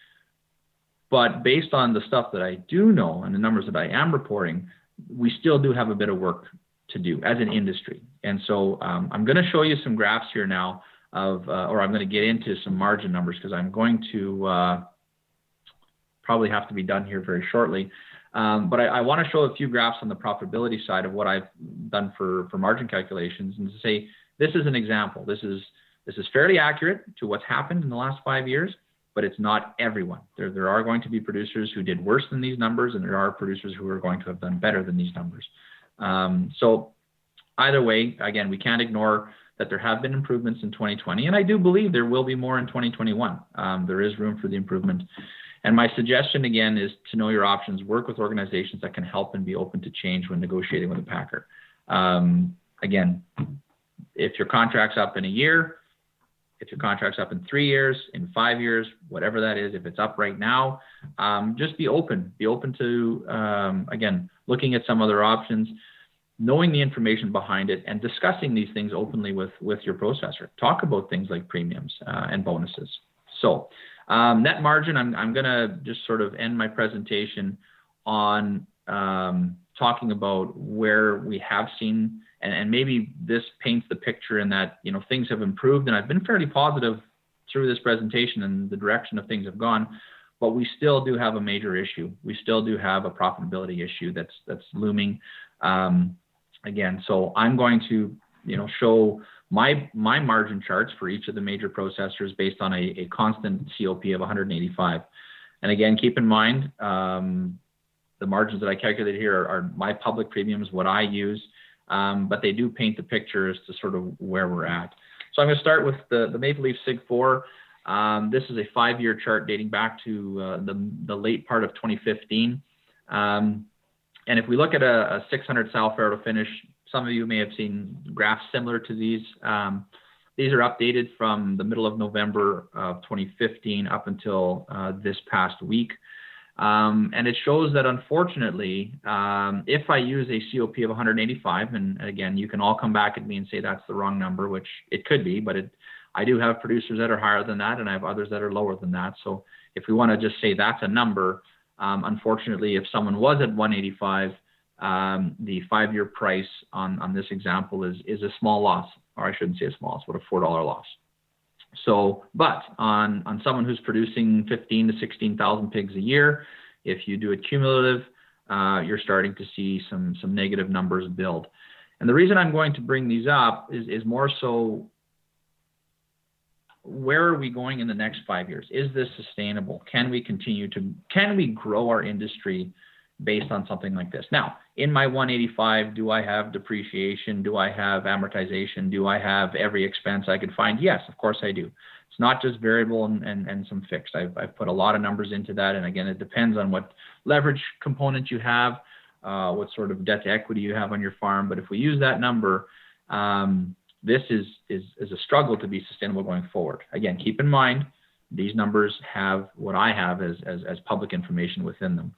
But based on the stuff that I do know and the numbers that I am reporting, we still do have a bit of work to do as an industry. And so um, I'm going to show you some graphs here now of, uh, or I'm going to get into some margin numbers, because I'm going to uh, probably have to be done here very shortly. Um, but I, I want to show a few graphs on the profitability side of what I've done for, for margin calculations, and to say, this is an example. This is, this is fairly accurate to what's happened in the last five years. But it's not everyone. There, there are going to be producers who did worse than these numbers, and there are producers who are going to have done better than these numbers. Um, so either way, again, we can't ignore that there have been improvements in twenty twenty, and I do believe there will be more in twenty twenty-one. Um, there is room for the improvement. And my suggestion, again, is to know your options, work with organizations that can help and be open to change when negotiating with a packer. Um, again, if your contract's up in a year, if your contract's up in three years, in five years, whatever that is, if it's up right now, um, just be open. Be open to, um, again, looking at some other options, knowing the information behind it, and discussing these things openly with, with your processor. Talk about things like premiums uh, and bonuses. So um, net margin, I'm, I'm going to just sort of end my presentation on um, talking about where we have seen, and, and maybe this paints the picture in that, you know, things have improved, and I've been fairly positive through this presentation and the direction of things have gone. but we still do have a major issue. We still do have a profitability issue that's that's looming. Um, again, so I'm going to, you know, show my my margin charts for each of the major processors based on a, a constant C O P of one hundred eighty-five. And again, keep in mind, um, the margins that I calculated here are, are my public premiums, what I use, um, but they do paint the picture as to sort of where we're at. So I'm going to start with the, the Maple Leaf Sig four. Um, this is a five-year chart dating back to uh, the, the late part of twenty fifteen. Um, and if we look at a, a six hundred Sal Ferraro finish, some of you may have seen graphs similar to these. Um, these are updated from the middle of November of twenty fifteen up until uh, this past week. Um, and it shows that, unfortunately, um, if I use a C O P of one hundred eighty-five, and again, you can all come back at me and say that's the wrong number, which it could be, but it, I do have producers that are higher than that, and I have others that are lower than that. So if we want to just say that's a number, um, unfortunately, if someone was at one eighty-five, um, the five-year price on, on this example is, is a small loss, or I shouldn't say a small, it's about a four dollar loss. So, but on, on someone who's producing fifteen to sixteen thousand pigs a year, if you do it cumulative, uh, you're starting to see some, some negative numbers build. And the reason I'm going to bring these up is, is more so, where are we going in the next five years? Is this sustainable? Can we continue to, can we grow our industry based on something like this? Now, in my one eighty-five, do I have depreciation? Do I have amortization? Do I have every expense I could find? Yes, of course I do. It's not just variable and, and, and some fixed. I've, I've put a lot of numbers into that. And again, it depends on what leverage component you have, uh, what sort of debt to equity you have on your farm. But if we use that number, um, this is, is, is a struggle to be sustainable going forward. Again, keep in mind, these numbers have what I have as, as, as public information within them.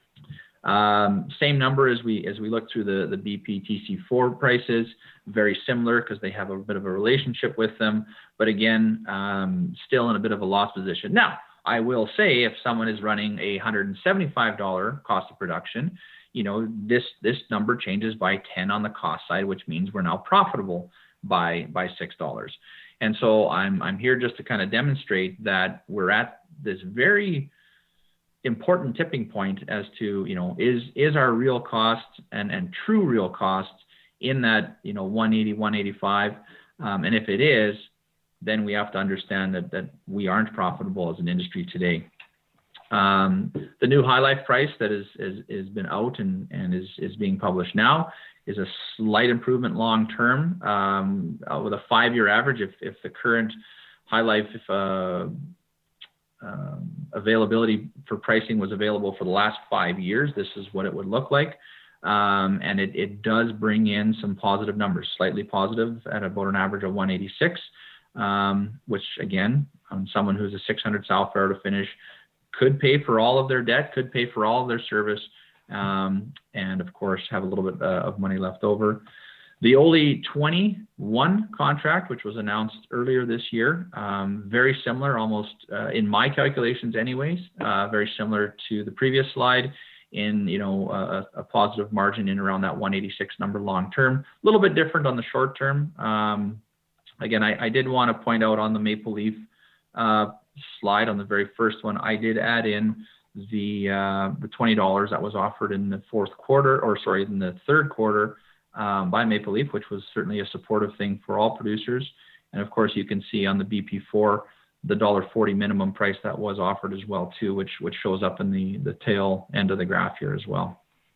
Um, same number as we as we look through the, the B P T C four prices, very similar because they have a bit of a relationship with them, but again, um, still in a bit of a loss position. Now, I will say if someone is running a one hundred seventy-five dollar cost of production, you know, this this number changes by ten on the cost side, which means we're now profitable by by six dollars. And so I'm I'm here just to kind of demonstrate that we're at this very important tipping point as to, you know, is is our real cost and and true real cost in that, you know, one eighty, one eighty-five, um, and if it is, then we have to understand that that we aren't profitable as an industry today. Um, the new High Life price that is is is been out and and is is being published now is a slight improvement long term, um, uh, with a five year average. If if the current High Life if uh, Um, availability for pricing was available for the last five years, this is what it would look like. Um, and it, it does bring in some positive numbers, slightly positive at about an average of one eighty-six, um, which again, on someone who's a six hundred Sal Ferraro finish, could pay for all of their debt, could pay for all of their service, um, and of course have a little bit uh, of money left over. The Ole twenty-one contract, which was announced earlier this year, um, very similar, almost uh, in my calculations anyways, uh, very similar to the previous slide in, you know, a, a positive margin in around that one eighty-six number long term. A little bit different on the short term. Um, again, I, I did want to point out on the Maple Leaf uh, slide, on the very first one, I did add in the, uh, the twenty dollars that was offered in the fourth quarter, or sorry, in the third quarter, Um, by Maple Leaf, which was certainly a supportive thing for all producers. And of course, you can see on the B P four, the one dollar forty minimum price that was offered as well too, which which shows up in the, the tail end of the graph here as well.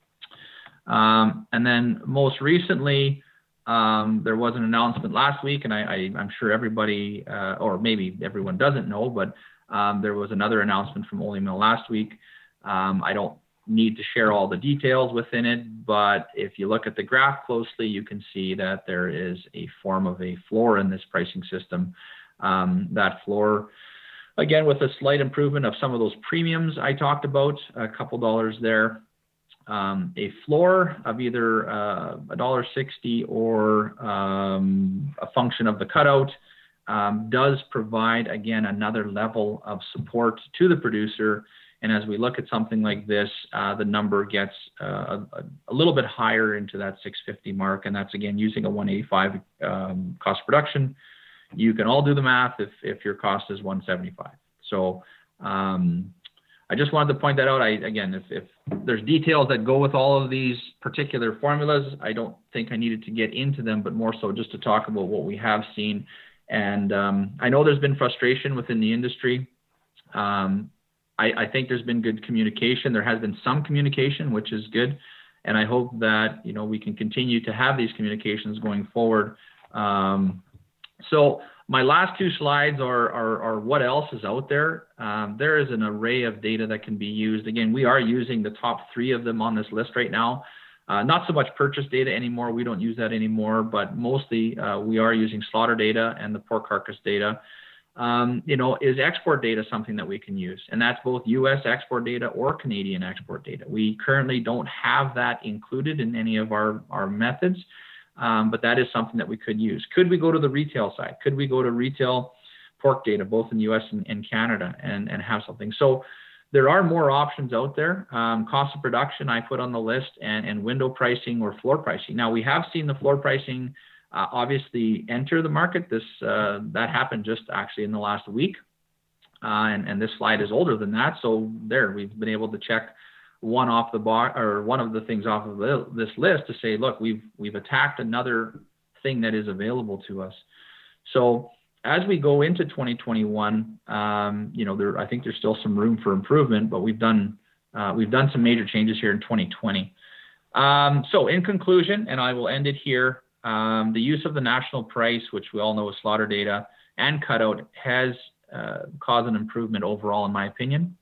Um, and then most recently, um, there was an announcement last week, and I, I, I'm sure everybody, uh, or maybe everyone doesn't know, but um, there was another announcement from Ole Mill last week. Um, I don't need to share all the details within it, but if you look at the graph closely, you can see that there is a form of a floor in this pricing system. Um, that floor, again, with a slight improvement of some of those premiums I talked about, a couple dollars there. Um, a floor of either uh, one dollar sixty or um, a function of the cutout um, does provide, again, another level of support to the producer. And as we look at something like this, uh, the number gets uh, a, a little bit higher into that six fifty mark. And that's, again, using a one eighty-five um, cost of production. You can all do the math if, if your cost is one seventy-five. So um, I just wanted to point that out. I, again, if, if there's details that go with all of these particular formulas, I don't think I needed to get into them, but more so just to talk about what we have seen. And um, I know there's been frustration within the industry. Um, I, I think there's been good communication. There has been some communication, which is good. And I hope that, you know, we can continue to have these communications going forward. Um, so my last two slides are, are, are what else is out there. Um, there is an array of data that can be used. Again, we are using the top three of them on this list right now. Uh, not so much purchase data anymore. We don't use that anymore, but mostly uh, we are using slaughter data and the pork carcass data. Um, you know, is export data something that we can use? And that's both U S export data or Canadian export data. We currently don't have that included in any of our, our methods, um, but that is something that we could use. Could we go to the retail side? Could we go to retail pork data, both in the U S and, and Canada, and, and have something? So there are more options out there. Um, cost of production I put on the list, and, and window pricing or floor pricing. Now, we have seen the floor pricing Uh, obviously enter the market. This uh, that happened just actually in the last week, uh, and, and this slide is older than that. So there, we've been able to check one off the bar, or one of the things off of the, this list to say, look, we've we've attacked another thing that is available to us. So as we go into twenty twenty-one, um, you know, there I think there's still some room for improvement, but we've done uh, we've done some major changes here in twenty twenty. Um, so in conclusion, and I will end it here. Um, the use of the national price, which we all know is slaughter data, and cutout has uh, caused an improvement overall, in my opinion.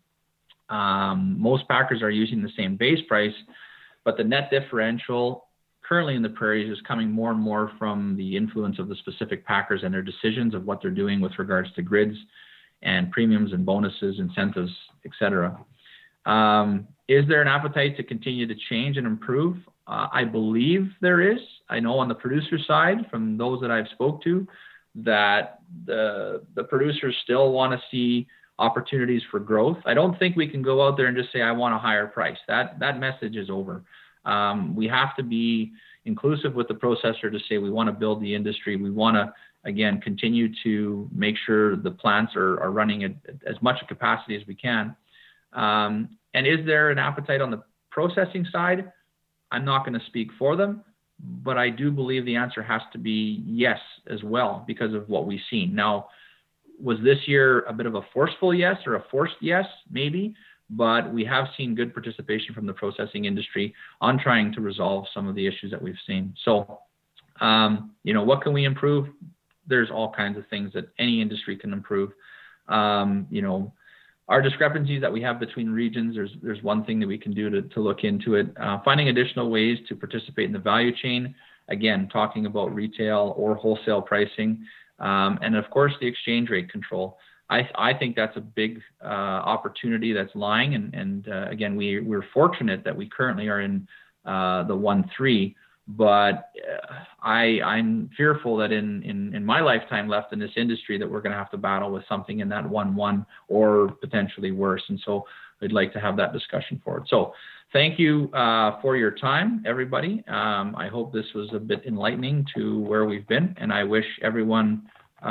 Um, most packers are using the same base price, but the net differential currently in the prairies is coming more and more from the influence of the specific packers and their decisions of what they're doing with regards to grids and premiums and bonuses, incentives, et cetera. Um, is there an appetite to continue to change and improve? Uh, I believe there is. I know on the producer side, from those that I've spoke to, that the the producers still want to see opportunities for growth. I don't think we can go out there and just say, I want a higher price. That that message is over. Um, we have to be inclusive with the processor to say we want to build the industry. We want to, again, continue to make sure the plants are, are running at, at as much capacity as we can. Um, and is there an appetite on the processing side? I'm not going to speak for them, but I do believe the answer has to be yes as well, because of what we've seen. Now, was this year a bit of a forceful yes or a forced yes? Maybe, but we have seen good participation from the processing industry on trying to resolve some of the issues that we've seen. So, um, you know, what can we improve? There's all kinds of things that any industry can improve. Um, you know, our discrepancies that we have between regions, there's there's one thing that we can do to, to look into it. Uh, finding additional ways to participate in the value chain, again, talking about retail or wholesale pricing, um, and of course the exchange rate control. I, I think that's a big uh, opportunity that's lying, and, and uh, again, we, we're fortunate that we currently are in uh, the one three, but uh, I, I'm fearful that in, in, in my lifetime left in this industry that we're going to have to battle with something in that one one or potentially worse. And so I'd like to have that discussion forward. So thank you uh, for your time, everybody. Um, I hope this was a bit enlightening to where we've been, and I wish everyone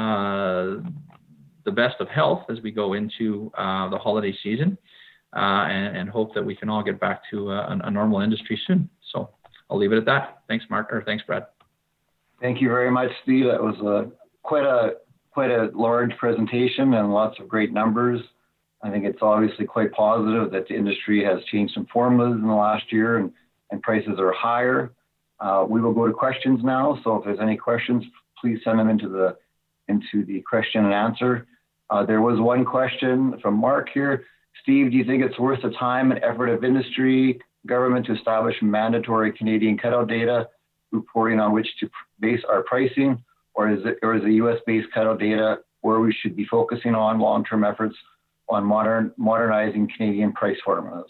uh, the best of health as we go into uh, the holiday season, uh, and, and hope that we can all get back to a, a normal industry soon. So I'll leave it at that. Thanks, Mark, or thanks, Brad. Thank you very much, Steve. That was a, quite a quite a large presentation and lots of great numbers. I think it's obviously quite positive that the industry has changed some formulas in the last year, and, and prices are higher. Uh, we will go to questions now. So if there's any questions, please send them into the into the question and answer. Uh, there was one question from Mark here. Steve, do you think it's worth the time and effort of industry, government to establish mandatory Canadian cutout data reporting on which to base our pricing, or is it, or is the U S-based cutout data where we should be focusing on long-term efforts on modern modernizing Canadian price formulas?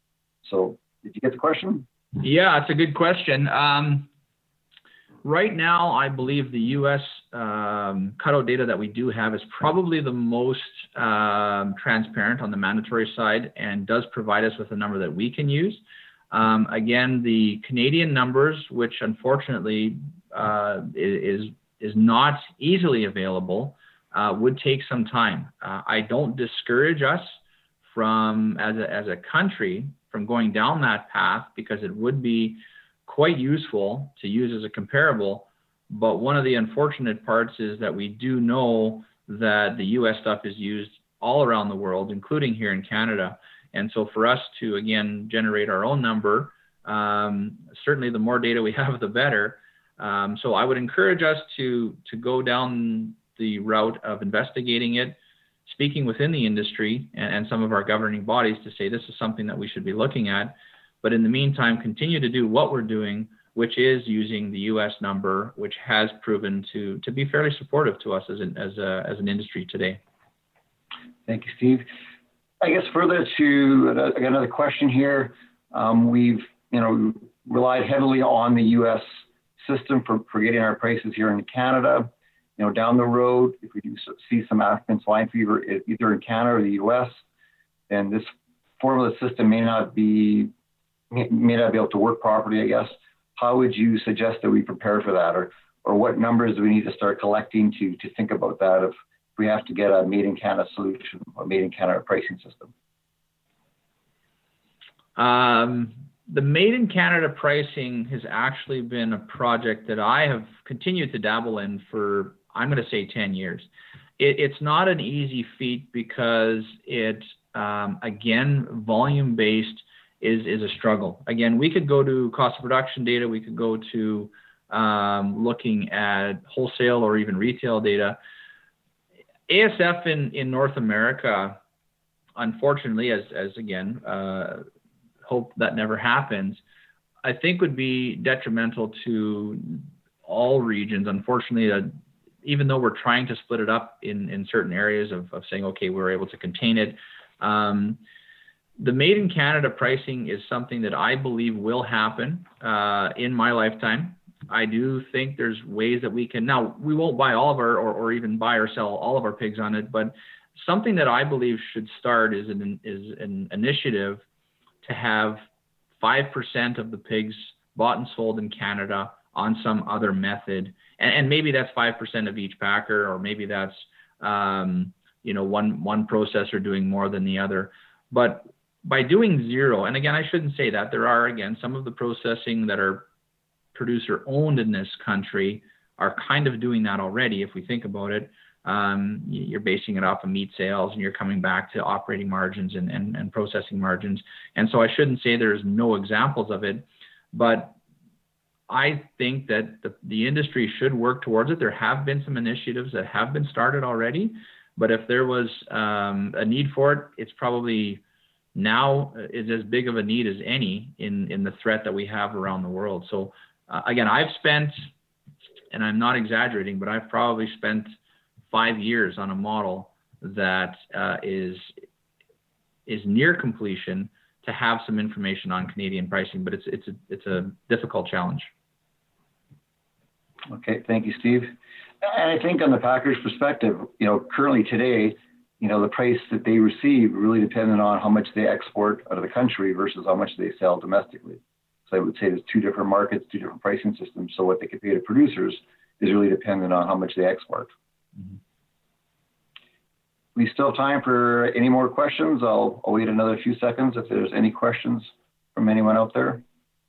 So, did you get the question? Yeah, it's a good question. Um, right now, I believe the U S um, cutout data that we do have is probably the most um, transparent on the mandatory side, and does provide us with a number that we can use. Um, again, the Canadian numbers, which unfortunately uh, is is not easily available, uh, would take some time. Uh, I don't discourage us from, as a, as a country, from going down that path, because it would be quite useful to use as a comparable. But one of the unfortunate parts is that we do know that the U S stuff is used all around the world, including here in Canada. And so for us to, again, generate our own number, um, certainly the more data we have, the better. Um, so I would encourage us to, to go down the route of investigating it, speaking within the industry and, and some of our governing bodies to say this is something that we should be looking at. But in the meantime, continue to do what we're doing, which is using the U S number, which has proven to, to be fairly supportive to us as an, as, a, as an industry today. Thank you, Steve. I guess further to another question here, um, we've you know relied heavily on the U S system for, for getting our prices here in Canada. You know, down the road, if we do see some African swine fever either in Canada or the U S, then this formula system may not be may not be able to work properly, I guess. How would you suggest that we prepare for that, or or what numbers do we need to start collecting to to think about that if we have to get a made in Canada solution or made in Canada pricing system? Um, the made in Canada pricing has actually been a project that I have continued to dabble in for, I'm going to say ten years. It, it's not an easy feat because it, um, again, volume based is, is a struggle. Again, we could go to cost of production data. We could go to um, looking at wholesale or even retail data. A S F in, in North America, unfortunately, as, as again, uh, hope that never happens, I think would be detrimental to all regions. Unfortunately, uh, even though we're trying to split it up in, in certain areas of, of saying, okay, we're able to contain it. Um, the made in Canada pricing is something that I believe will happen uh, in my lifetime. I do think there's ways that we can, now we won't buy all of our, or, or even buy or sell all of our pigs on it, but something that I believe should start is an, is an initiative to have five percent of the pigs bought and sold in Canada on some other method. And, and maybe that's five percent of each packer, or maybe that's, um, you know, one, one processor doing more than the other. But by doing zero, and again, I shouldn't say that, there are, again, some of the processing that are producer owned in this country are kind of doing that already. If we think about it, um, you're basing it off of meat sales and you're coming back to operating margins and, and, and processing margins. And so I shouldn't say there's no examples of it, but I think that the, the industry should work towards it. There have been some initiatives that have been started already, but if there was um, a need for it, it's probably now is as big of a need as any in, in the threat that we have around the world. So uh, again, I've spent, and I'm not exaggerating, but I've probably spent five years on a model that uh, is is near completion to have some information on Canadian pricing, but it's it's a it's a difficult challenge. Okay, thank you, Steve. And I think on the packer's perspective, you know, currently today, you know, the price that they receive really dependent on how much they export out of the country versus how much they sell domestically. So I would say there's two different markets, two different pricing systems. So what they can pay to producers is really dependent on how much they export. Mm-hmm. We still have time for any more questions. I'll, I'll wait another few seconds if there's any questions from anyone out there.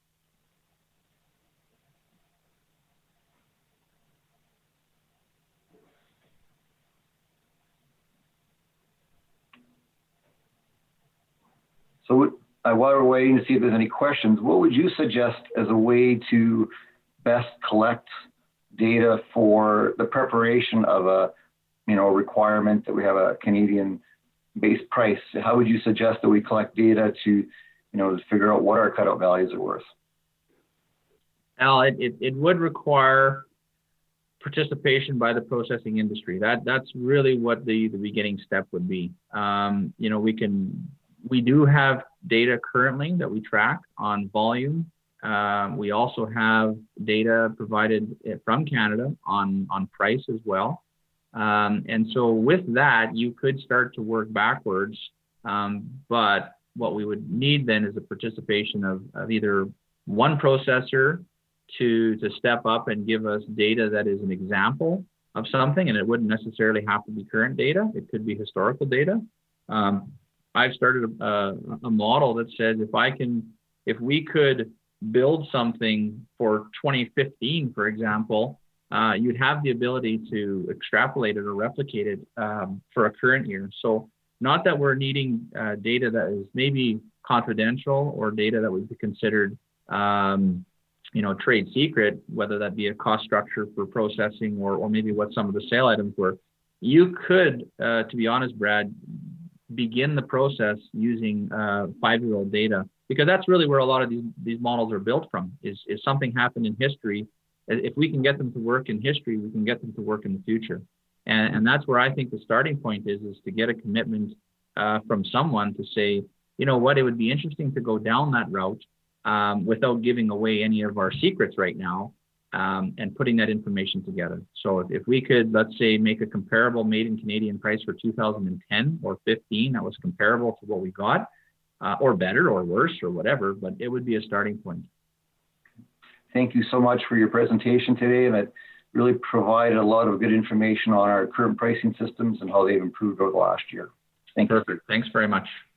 So uh, while we're waiting to see if there's any questions, what would you suggest as a way to best collect data for the preparation of a, you know, requirement that we have a Canadian-based price? How would you suggest that we collect data to, you know, to figure out what our cutout values are worth? Al, it, it, it would require participation by the processing industry. That that's really what the, the beginning step would be. Um, you know, we can. We do have data currently that we track on volume. Um, we also have data provided from Canada on, on price as well. Um, and so with that, you could start to work backwards. Um, but what we would need then is the participation of, of either one processor to, to step up and give us data that is an example of something. And it wouldn't necessarily have to be current data. It could be historical data. Um, I've started a, a model that says if I can, if we could build something for twenty fifteen, for example, uh, you'd have the ability to extrapolate it or replicate it um, for a current year. So not that we're needing uh, data that is maybe confidential or data that would be considered, um, you know, trade secret, whether that be a cost structure for processing or, or maybe what some of the sale items were. You could, uh, to be honest, Brad, begin the process using uh, five-year-old data, because that's really where a lot of these, these models are built from, is, is something happened in history. If we can get them to work in history, we can get them to work in the future. And, and that's where I think the starting point is, is to get a commitment uh, from someone to say, you know what, it would be interesting to go down that route um, without giving away any of our secrets right now, um, and putting that information together. So if, if we could, let's say, make a comparable made in Canadian price for two thousand ten or fifteen that was comparable to what we got, uh, or better or worse or whatever, but it would be a starting point. Thank you so much for your presentation today, and it really provided a lot of good information on our current pricing systems and how they've improved over the last year. Thank you. Perfect. Thanks very much.